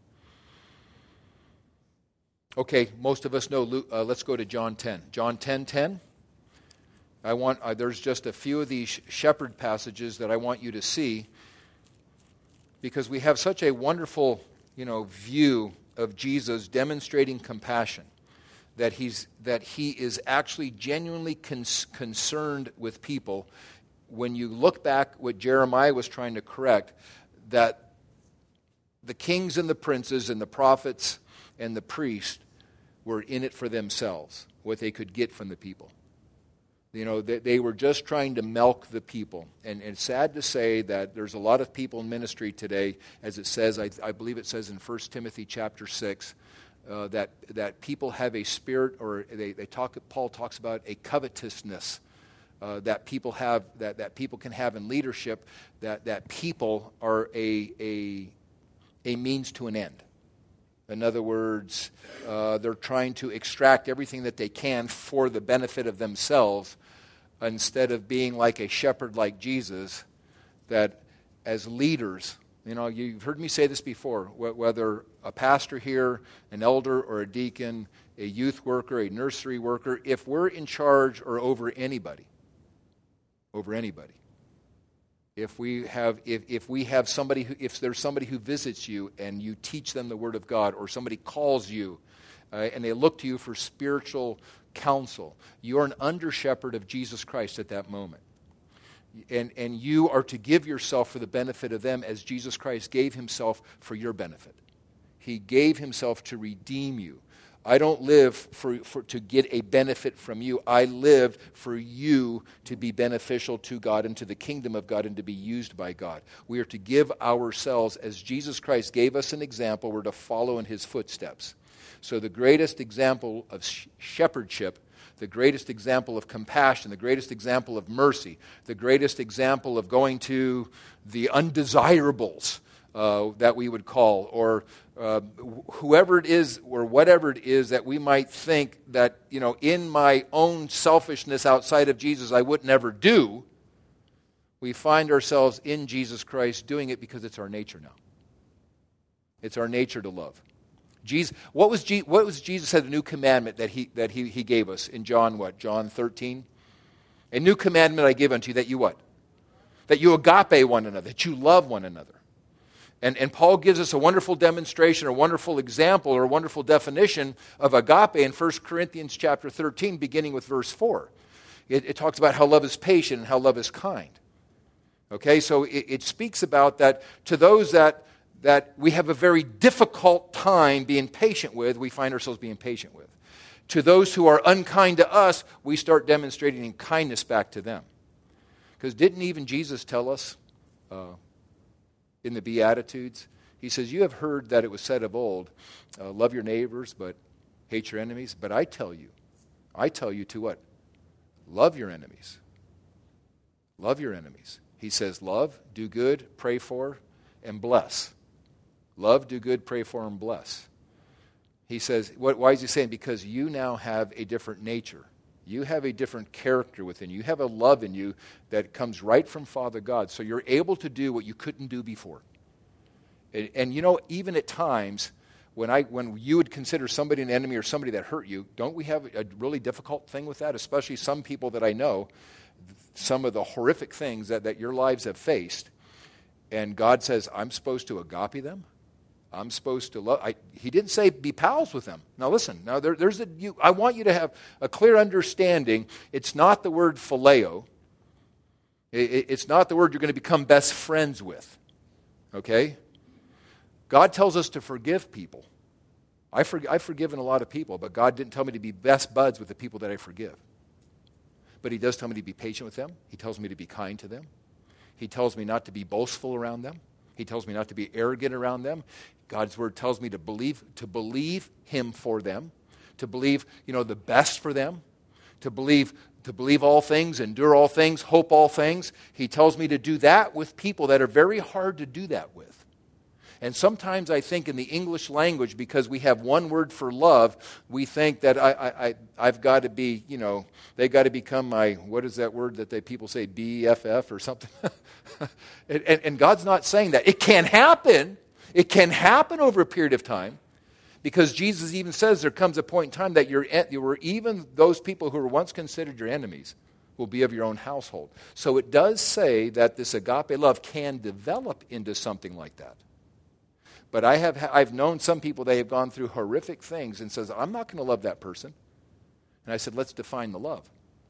Speaker 1: okay, most of us know. Luke, uh, let's go to John ten. John ten ten. I want. Uh, there's just a few of these shepherd passages that I want you to see, because we have such a wonderful, you know, view of Jesus demonstrating compassion, that he's that he is actually genuinely cons- concerned with people. When you look back what Jeremiah was trying to correct, that the kings and the princes and the prophets and the priests were in it for themselves, what they could get from the people. You know, they, they were just trying to milk the people. And, and it's sad to say that there's a lot of people in ministry today, as it says, I, I believe it says in First Timothy chapter six, uh, that, that people have a spirit, or they, they talk. Paul talks about a covetousness uh, that people have, that, that people can have in leadership, that, that people are a, a, a means to an end. In other words, uh, they're trying to extract everything that they can for the benefit of themselves, instead of being like a shepherd like Jesus, that as leaders, you know, you've heard me say this before, whether a pastor here, an elder or a deacon, a youth worker, a nursery worker, if we're in charge or over anybody, over anybody, If we have, if, if we have somebody who, if there's somebody who visits you and you teach them the Word of God, or somebody calls you uh, and they look to you for spiritual counsel, you're an under shepherd of Jesus Christ at that moment. And, and you are to give yourself for the benefit of them, as Jesus Christ gave himself for your benefit. He gave himself to redeem you. I don't live for, for to get a benefit from you. I live for you to be beneficial to God and to the kingdom of God and to be used by God. We are to give ourselves, as Jesus Christ gave us an example, we're to follow in his footsteps. So the greatest example of sh- shepherdship, the greatest example of compassion, the greatest example of mercy, the greatest example of going to the undesirables, uh, that we would call, or Uh, whoever it is or whatever it is that we might think that, you know, in my own selfishness outside of Jesus I would never do, we find ourselves in Jesus Christ doing it because it's our nature now. It's our nature to love. Jesus, what was Je- what was Jesus said, the new commandment that he that he, he gave us in John what? John thirteen? A new commandment I give unto you, that you what? That you agape one another, that you love one another. And, and Paul gives us a wonderful demonstration, a wonderful example, or a wonderful definition of agape in First Corinthians chapter thirteen, beginning with verse four. It, it talks about how love is patient and how love is kind. Okay, so it, it speaks about that to those that, that we have a very difficult time being patient with, we find ourselves being patient with. To those who are unkind to us, we start demonstrating kindness back to them. Because didn't even Jesus tell us uh, in the Beatitudes, he says, you have heard that it was said of old, uh, love your neighbors, but hate your enemies. But I tell you, I tell you to what? Love your enemies. Love your enemies. He says, love, do good, pray for, and bless. Love, do good, pray for, and bless. He says, what, why is he saying? Because you now have a different nature. You have a different character within you. You have a love in you that comes right from Father God. So you're able to do what you couldn't do before. And, and you know, even at times, when I when you would consider somebody an enemy or somebody that hurt you, don't we have a really difficult thing with that? Especially some people that I know, some of the horrific things that, that your lives have faced. And God says, I'm supposed to agape them. I'm supposed to love. I, he didn't say be pals with them. Now listen. Now there, there's a. You, I want you to have a clear understanding. It's not the word phileo. It, it, it's not the word you're going to become best friends with. Okay. God tells us to forgive people. I for, I've forgiven a lot of people, but God didn't tell me to be best buds with the people that I forgive. But He does tell me to be patient with them. He tells me to be kind to them. He tells me not to be boastful around them. He tells me not to be arrogant around them. God's word tells me to believe, to believe Him for them, to believe, you know, the best for them, to believe, to believe all things, endure all things, hope all things. He tells me to do that with people that are very hard to do that with. And sometimes I think in the English language, because we have one word for love, we think that I, I, I, I've got to be, you know, they got to become my, what is that word that they people say, B F F or something? and, and, and God's not saying that. It can happen. It can happen over a period of time. Because Jesus even says there comes a point in time that you're, you're even those people who were once considered your enemies will be of your own household. So it does say that this agape love can develop into something like that. But I have I've known some people, they have gone through horrific things and says, I'm not going to love that person. And I said, let's define the love.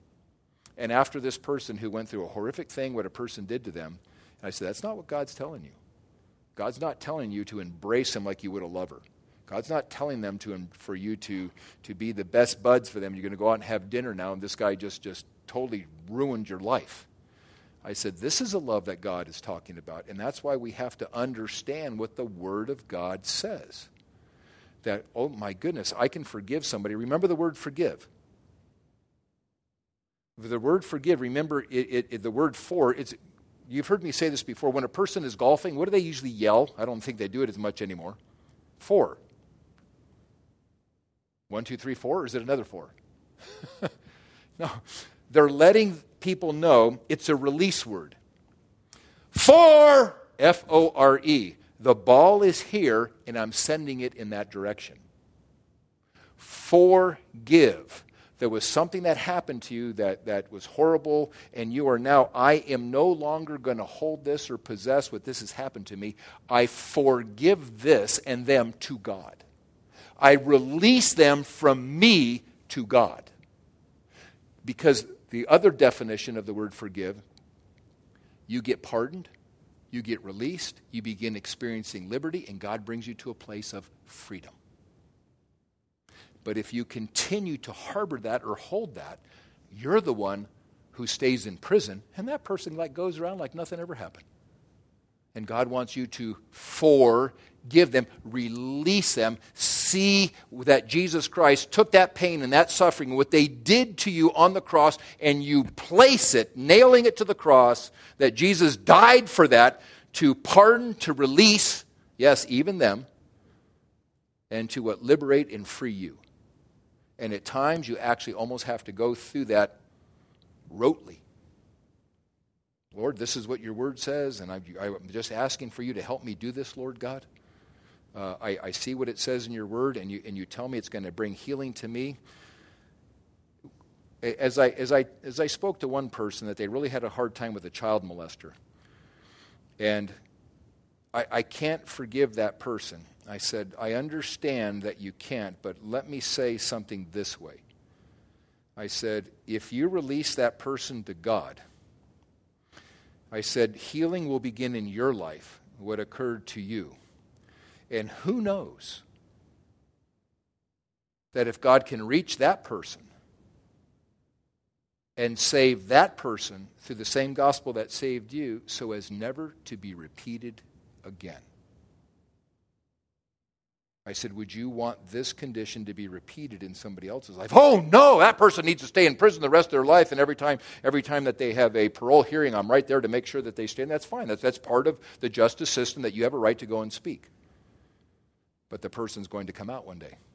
Speaker 1: And after this person who went through a horrific thing, what a person did to them, and I said, that's not what God's telling you. God's not telling you to embrace him like you would a lover. God's not telling them to for you to, to be the best buds for them. You're going to go out and have dinner now, and this guy just, just totally ruined your life. I said, this is a love that God is talking about, and that's why we have to understand what the Word of God says. That, oh my goodness, I can forgive somebody. Remember the word forgive. The word forgive, remember it, it, it, the word for, it's, you've heard me say this before, when a person is golfing, what do they usually yell? I don't think they do it as much anymore. For. One, two, three, four, or is it another four? No, they're letting people know it's a release word. For, F O R E. The ball is here, and I'm sending it in that direction. Forgive. There was something that happened to you that, that was horrible, and you are now, I am no longer going to hold this or possess what this has happened to me. I forgive this and them to God. I release them from me to God. Because the other definition of the word forgive, you get pardoned, you get released, you begin experiencing liberty, and God brings you to a place of freedom. But if you continue to harbor that or hold that, you're the one who stays in prison, and that person like goes around like nothing ever happened. And God wants you to forgive them, release them, see that Jesus Christ took that pain and that suffering, what they did to you on the cross, and you place it, nailing it to the cross, that Jesus died for that, to pardon, to release, yes, even them, and to what, liberate and free you. And at times you actually almost have to go through that rotely. Lord, this is what your word says, and I'm, I'm just asking for you to help me do this, Lord God. Uh, I, I see what it says in your word, and you, and you tell me it's going to bring healing to me. As I, as I, as I spoke to one person that they really had a hard time with a child molester, and I, I can't forgive that person. I said, I understand that you can't, but let me say something this way. I said, if you release that person to God, I said, healing will begin in your life, what occurred to you. And who knows that if God can reach that person and save that person through the same gospel that saved you so as never to be repeated again. I said, would you want this condition to be repeated in somebody else's life? Oh, no, that person needs to stay in prison the rest of their life, and every time every time that they have a parole hearing, I'm right there to make sure that they stay. And that's fine. That's, that's part of the justice system that you have a right to go and speak. But the person's going to come out one day.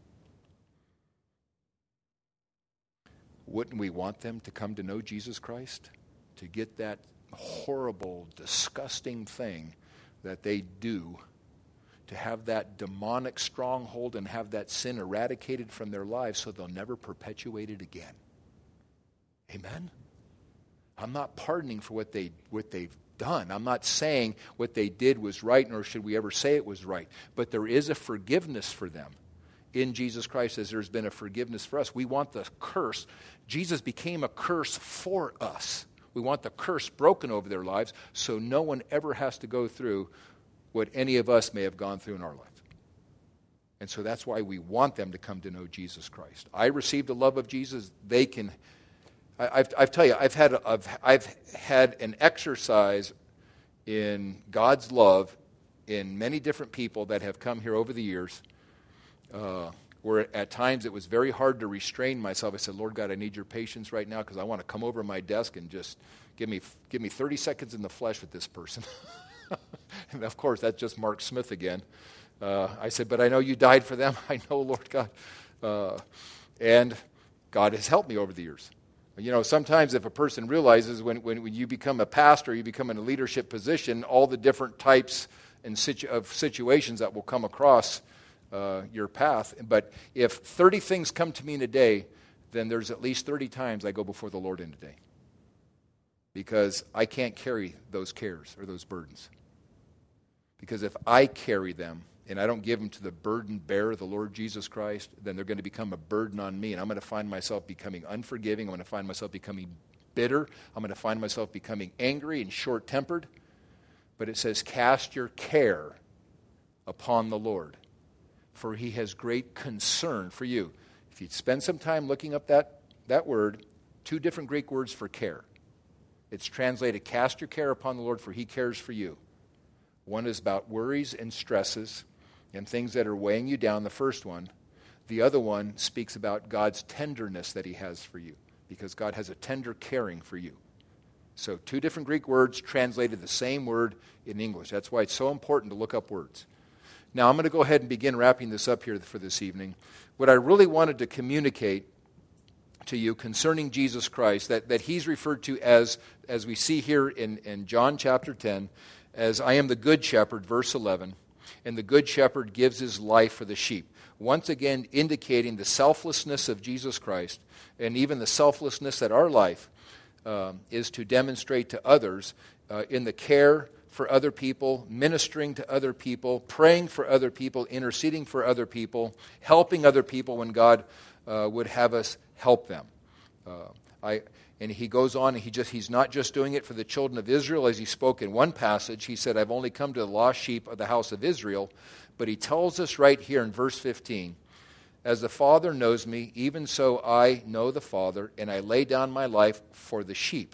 Speaker 1: Wouldn't we want them to come to know Jesus Christ? To get that horrible, disgusting thing that they do, to have that demonic stronghold and have that sin eradicated from their lives so they'll never perpetuate it again. Amen? I'm not pardoning for what they what they've done. I'm not saying what they did was right, nor should we ever say it was right. But there is a forgiveness for them in Jesus Christ, as there's been a forgiveness for us. We want the curse. Jesus became a curse for us. We want the curse broken over their lives so no one ever has to go through what any of us may have gone through in our life. And so that's why we want them to come to know Jesus Christ. I received the love of Jesus. They can, I, I've, I've tell you, I've had, I've, I've had an exercise in God's love in many different people that have come here over the years, uh, where at times it was very hard to restrain myself. I said, Lord God, I need your patience right now because I want to come over my desk and just give me, give me thirty seconds in the flesh with this person. And of course, that's just Mark Smith again. Uh, I said, but I know you died for them. I know, Lord God. Uh, and God has helped me over the years. You know, sometimes if a person realizes when, when, when you become a pastor, you become in a leadership position, all the different types and situ- of situations that will come across uh, your path. But if thirty things come to me in a day, then there's at least thirty times I go before the Lord in a day. Because I can't carry those cares or those burdens. Because if I carry them and I don't give them to the burden bearer, the Lord Jesus Christ, then they're going to become a burden on me. And I'm going to find myself becoming unforgiving. I'm going to find myself becoming bitter. I'm going to find myself becoming angry and short-tempered. But it says, cast your care upon the Lord, for he has great concern for you. If you spend some time looking up that, that word, two different Greek words for care. It's translated, cast your care upon the Lord, for he cares for you. One is about worries and stresses and things that are weighing you down, the first one. The other one speaks about God's tenderness that he has for you, because God has a tender caring for you. So two different Greek words translated the same word in English. That's why it's so important to look up words. Now I'm going to go ahead and begin wrapping this up here for this evening. What I really wanted to communicate to you concerning Jesus Christ, that, that he's referred to as, as we see here in, in John chapter ten, as I am the good shepherd, verse eleven, and the good shepherd gives his life for the sheep. Once again, indicating the selflessness of Jesus Christ, and even the selflessness that our life uh, is to demonstrate to others uh, in the care for other people, ministering to other people, praying for other people, interceding for other people, helping other people when God uh, would have us help them. Uh, I and he goes on, and he just he's not just doing it for the children of Israel, as he spoke in one passage. He said, I've only come to the lost sheep of the house of Israel. But he tells us right here in verse fifteen, as the Father knows me, even so I know the Father, and I lay down my life for the sheep.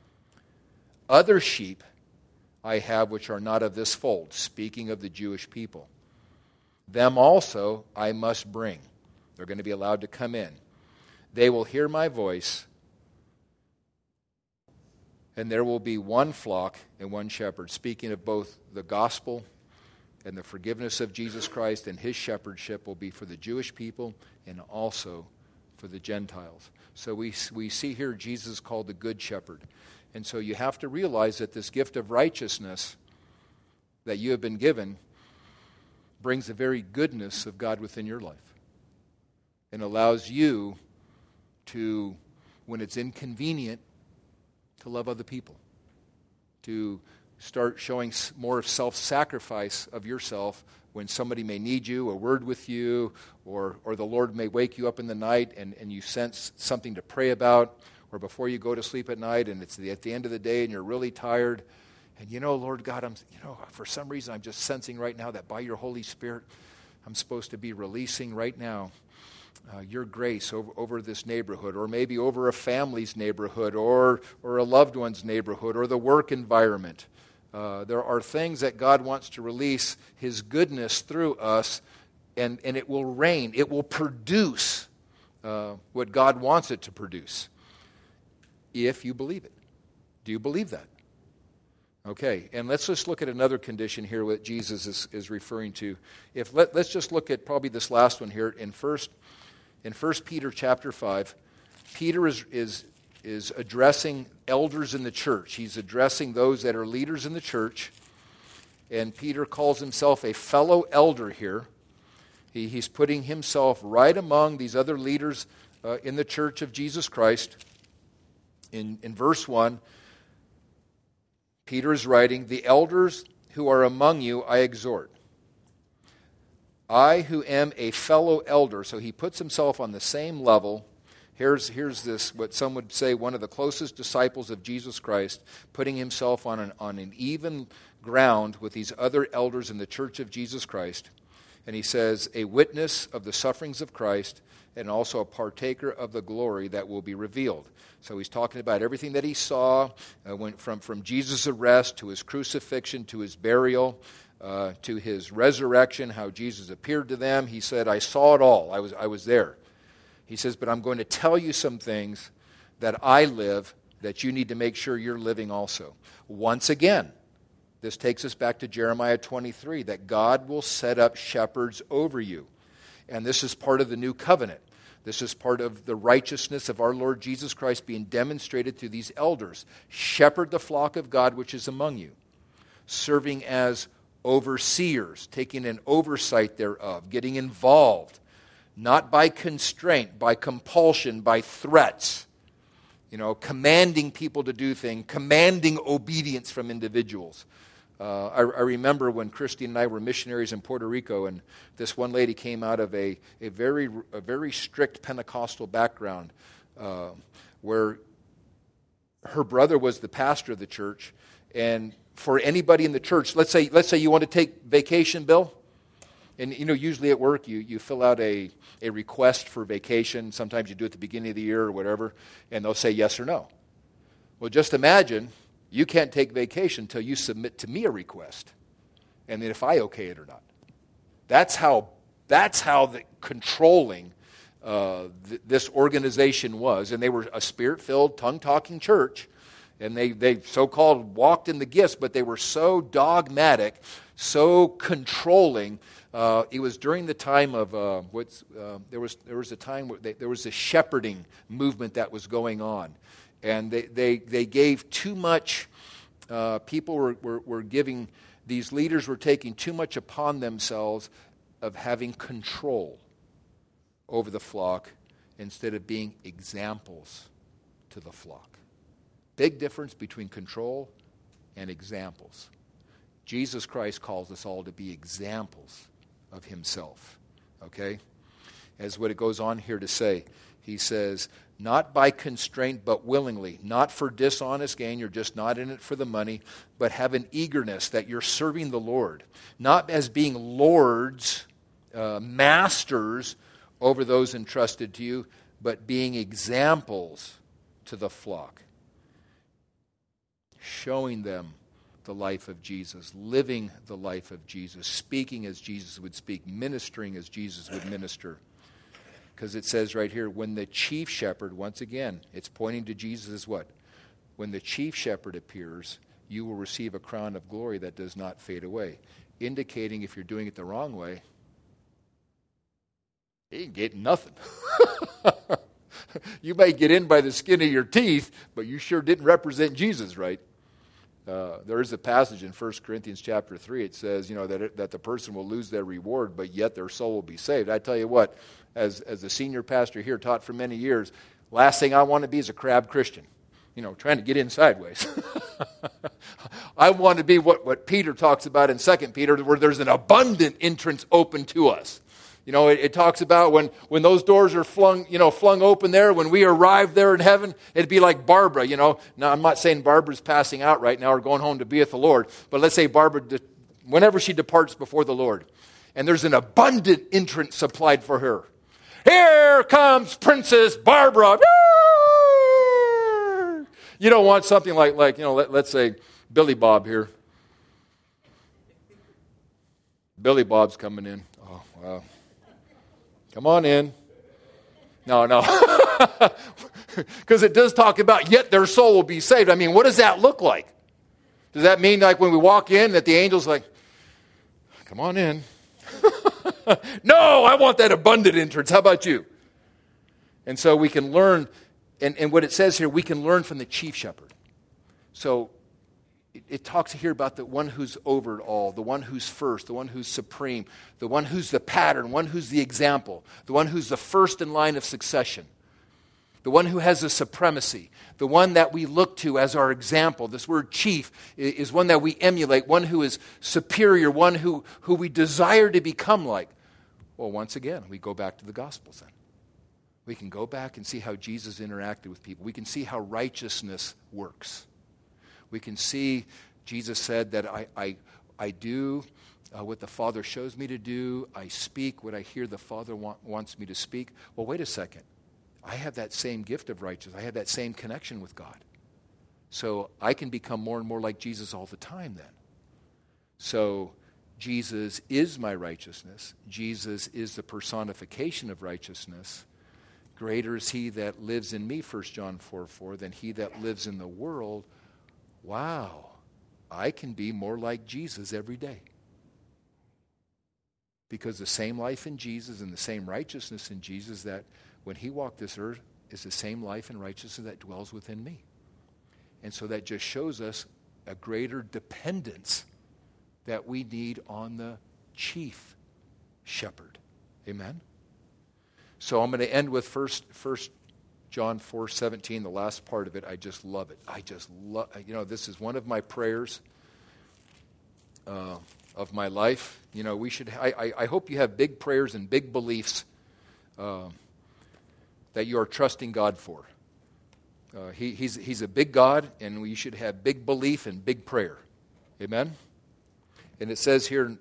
Speaker 1: Other sheep I have which are not of this fold, speaking of the Jewish people. Them also I must bring. They're going to be allowed to come in. They will hear my voice, and there will be one flock and one shepherd, speaking of both the gospel and the forgiveness of Jesus Christ, and his shepherdship will be for the Jewish people and also for the Gentiles. So we, we see here Jesus called the good shepherd. And so you have to realize that this gift of righteousness that you have been given brings the very goodness of God within your life and allows you to when it's inconvenient to love other people, to start showing more of self-sacrifice of yourself when somebody may need you, a word with you, or or the Lord may wake you up in the night and, and you sense something to pray about, or before you go to sleep at night and it's the, at the end of the day and you're really tired. And you know, Lord God, I'm you know, for some reason I'm just sensing right now that by your Holy Spirit, I'm supposed to be releasing right now uh, your grace over, over this neighborhood, or maybe over a family's neighborhood, or or a loved one's neighborhood, or the work environment. Uh, there are things that God wants to release His goodness through us, and, and it will rain. It will produce uh, what God wants it to produce, if you believe it. Do you believe that? Okay, and let's just look at another condition here that Jesus is, is referring to. If let, let's just look at probably this last one here in first in First Peter chapter five. Peter is is is addressing elders in the church. He's addressing those that are leaders in the church, and Peter calls himself a fellow elder here. He, he's putting himself right among these other leaders uh, in the church of Jesus Christ. In in verse one. Peter is writing, "The elders who are among you I exhort. I who am a fellow elder," so he puts himself on the same level. Here's, here's this, what some would say, one of the closest disciples of Jesus Christ, putting himself on an, on an even ground with these other elders in the church of Jesus Christ. And he says, "A witness of the sufferings of Christ, and also a partaker of the glory that will be revealed." So he's talking about everything that he saw, uh, went from, from Jesus' arrest to his crucifixion to his burial uh, to his resurrection, how Jesus appeared to them. He said, "I saw it all. I was I was there." He says, "But I'm going to tell you some things that I live that you need to make sure you're living also." Once again, this takes us back to Jeremiah twenty-three, that God will set up shepherds over you. And this is part of the new covenant. This is part of the righteousness of our Lord Jesus Christ being demonstrated through these elders. Shepherd the flock of God which is among you, serving as overseers, taking an oversight thereof, getting involved, not by constraint, by compulsion, by threats, you know, commanding people to do things, commanding obedience from individuals. Uh, I, I remember when Christy and I were missionaries in Puerto Rico, and this one lady came out of a, a very a very strict Pentecostal background, uh, where her brother was the pastor of the church, and for anybody in the church, let's say let's say you want to take vacation, Bill, and you know usually at work you you fill out a a request for vacation. Sometimes you do it at the beginning of the year or whatever, and they'll say yes or no. Well, just imagine. You can't take vacation until you submit to me a request, and then if I okay it or not. That's how that's how the controlling uh, th- this organization was, and they were a spirit-filled, tongue-talking church, and they they so-called walked in the gifts, but they were so dogmatic, so controlling. Uh, it was during the time of uh, what's uh, there was there was a time where they, there was a shepherding movement that was going on. And they, they, they gave too much, uh, people were, were, were giving, these leaders were taking too much upon themselves of having control over the flock instead of being examples to the flock. Big difference between control and examples. Jesus Christ calls us all to be examples of himself, okay? As what it goes on here to say, he says, "Not by constraint, but willingly, not for dishonest gain," you're just not in it for the money, "but have an eagerness that you're serving the Lord, not as being lords, uh, masters over those entrusted to you, but being examples to the flock." Showing them the life of Jesus, living the life of Jesus, speaking as Jesus would speak, ministering as Jesus would minister. Because it says right here, when the chief shepherd, once again, it's pointing to Jesus as what? When the chief shepherd appears, you will receive a crown of glory that does not fade away. Indicating if you're doing it the wrong way, you ain't getting nothing. You may get in by the skin of your teeth, but you sure didn't represent Jesus right. Uh, there is a passage in First Corinthians chapter three. It says, you know, that it, that the person will lose their reward, but yet their soul will be saved. I tell you what, as as a senior pastor here, taught for many years, last thing I want to be is a crab Christian, you know, trying to get in sideways. I want to be what, what Peter talks about in Second Peter, where there's an abundant entrance open to us. You know, it, it talks about when, when those doors are flung, you know, flung open there, when we arrive there in heaven, it'd be like Barbara, you know. Now, I'm not saying Barbara's passing out right now or going home to be with the Lord, but let's say Barbara, de- whenever she departs before the Lord, and there's an abundant entrance supplied for her. Here comes Princess Barbara. You don't want something like, like you know, let, let's say Billy Bob here. Billy Bob's coming in. Oh, wow. Come on in. No, no. Because it does talk about, yet their soul will be saved. I mean, what does that look like? Does that mean like when we walk in that the angel's like, come on in? No, I want that abundant entrance. How about you? And so we can learn, and, and what it says here, we can learn from the chief shepherd. So it, it talks here about the one who's over it all, the one who's first, the one who's supreme, the one who's the pattern, one who's the example, the one who's the first in line of succession, the one who has the supremacy, the one that we look to as our example. This word chief is one that we emulate, one who is superior, one who, who we desire to become like. Well, once again, we go back to the Gospels then. We can go back and see how Jesus interacted with people. We can see how righteousness works. We can see Jesus said that I, I, I do uh, what the Father shows me to do. I speak what I hear the Father wa- wants me to speak. Well, wait a second. I have that same gift of righteousness. I have that same connection with God. So I can become more and more like Jesus all the time then. So Jesus is my righteousness. Jesus is the personification of righteousness. Greater is he that lives in me, First John four four, than he that lives in the world. Wow, I can be more like Jesus every day. Because the same life in Jesus and the same righteousness in Jesus that when he walked this earth is the same life and righteousness that dwells within me. And so that just shows us a greater dependence that we need on the chief shepherd. Amen? So I'm going to end with first, first John four seventeen, the last part of it. I just love it. I just love, you know, this is one of my prayers uh, of my life. You know, we should, I, I, I hope you have big prayers and big beliefs uh, that you are trusting God for. Uh, he, he's, he's a big God, and we should have big belief and big prayer. Amen? And it says here,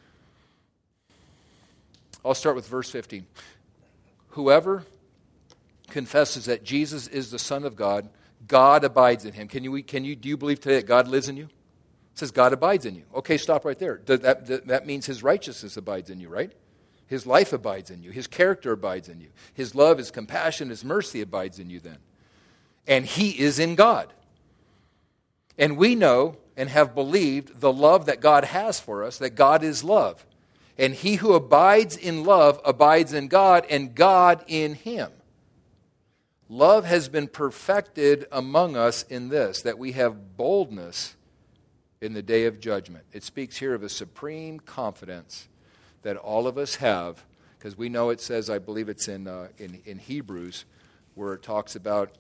Speaker 1: I'll start with verse fifteen. Whoever confesses that Jesus is the Son of God, God abides in him. Can you, can you, do you believe today that God lives in you? It says God abides in you. Okay, stop right there. That, that, that means his righteousness abides in you, right? His life abides in you. His character abides in you. His love, his compassion, his mercy abides in you then. And he is in God. And we know and have believed the love that God has for us, that God is love. And he who abides in love abides in God, and God in him. Love has been perfected among us in this, that we have boldness in the day of judgment. It speaks here of a supreme confidence that all of us have, because we know it says, I believe it's in, uh, in, in Hebrews, where it talks about,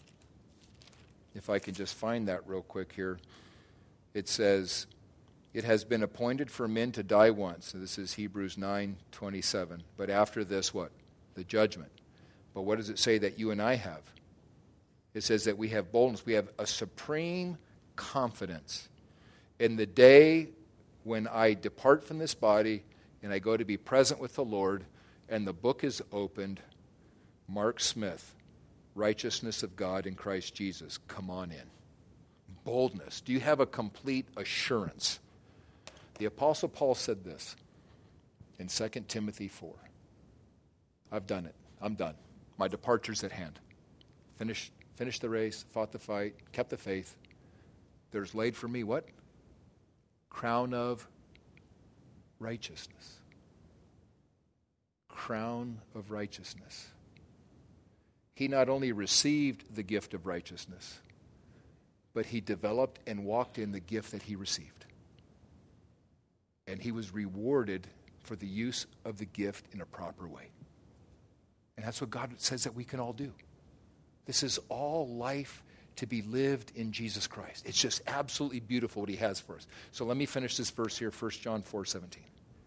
Speaker 1: if I can just find that real quick here, it says, it has been appointed for men to die once. So this is Hebrews nine twenty-seven. But after this, what? The judgment. But what does it say that you and I have? It says that we have boldness. We have a supreme confidence. In the day when I depart from this body and I go to be present with the Lord and the book is opened, Mark Smith, righteousness of God in Christ Jesus, come on in. Boldness. Do you have a complete assurance? The Apostle Paul said this in Second Timothy four. I've done it. I'm done. My departure's at hand. Finished, finished the race, fought the fight, kept the faith. There's laid for me what? Crown of righteousness. Crown of righteousness. He not only received the gift of righteousness, but he developed and walked in the gift that he received. And he was rewarded for the use of the gift in a proper way. And that's what God says that we can all do. This is all life to be lived in Jesus Christ. It's just absolutely beautiful what he has for us. So let me finish this verse here, First John four seventeen.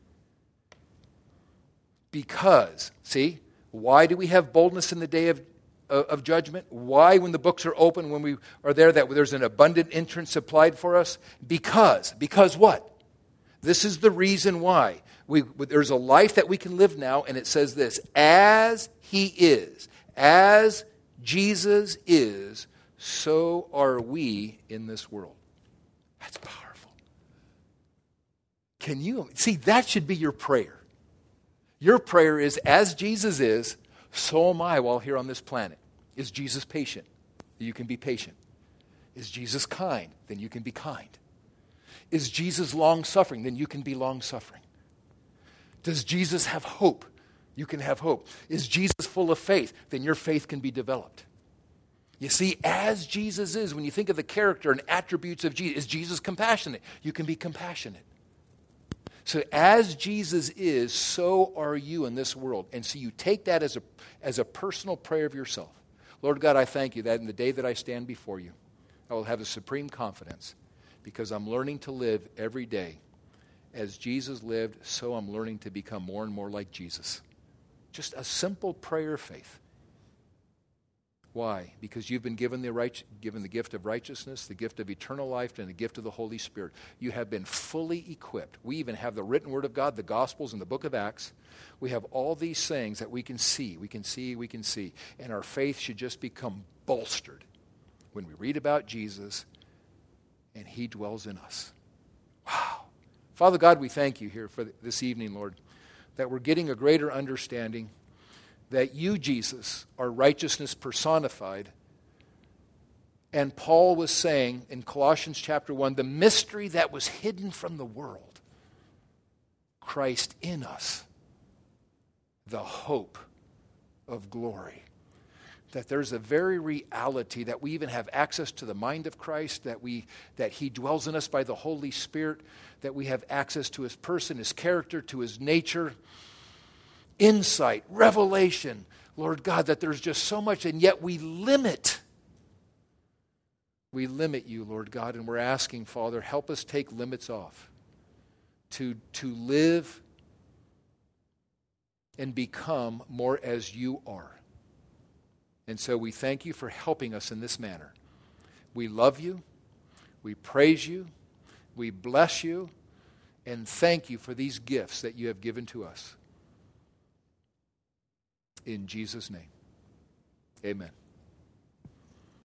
Speaker 1: Because, see, why do we have boldness in the day of, uh, of judgment? Why, when the books are open, when we are there, that there's an abundant entrance supplied for us? Because. Because what? This is the reason why. We, there's a life that we can live now, and it says this, as he is, as Jesus is, so are we in this world. That's powerful. Can you, see, that should be your prayer. Your prayer is, as Jesus is, so am I while here on this planet. Is Jesus patient? You can be patient. Is Jesus kind? Then you can be kind. Is Jesus long-suffering? Then you can be long-suffering. Does Jesus have hope? You can have hope. Is Jesus full of faith? Then your faith can be developed. You see, as Jesus is, when you think of the character and attributes of Jesus, is Jesus compassionate? You can be compassionate. So as Jesus is, so are you in this world. And so you take that as a, as a personal prayer of yourself. Lord God, I thank you that in the day that I stand before you, I will have a supreme confidence because I'm learning to live every day. As Jesus lived, so I'm learning to become more and more like Jesus. Just a simple prayer of faith. Why? Because you've been given the right, given the gift of righteousness, the gift of eternal life, and the gift of the Holy Spirit. You have been fully equipped. We even have the written word of God, the Gospels, and the book of Acts. We have all these things that we can see, we can see, we can see. And our faith should just become bolstered when we read about Jesus and he dwells in us. Wow. Father God, we thank you here for this evening, Lord, that we're getting a greater understanding that you, Jesus, are righteousness personified. And Paul was saying in Colossians chapter one, the mystery that was hidden from the world, Christ in us, the hope of glory. That there's a very reality that we even have access to the mind of Christ, that we that he dwells in us by the Holy Spirit, that we have access to his person, his character, to his nature, insight, revelation, Lord God, that there's just so much, and yet we limit. We limit you, Lord God, and we're asking, Father, help us take limits off to, to live and become more as you are. And so we thank you for helping us in this manner. We love you, we praise you, we bless you, and thank you for these gifts that you have given to us. In Jesus' name, amen.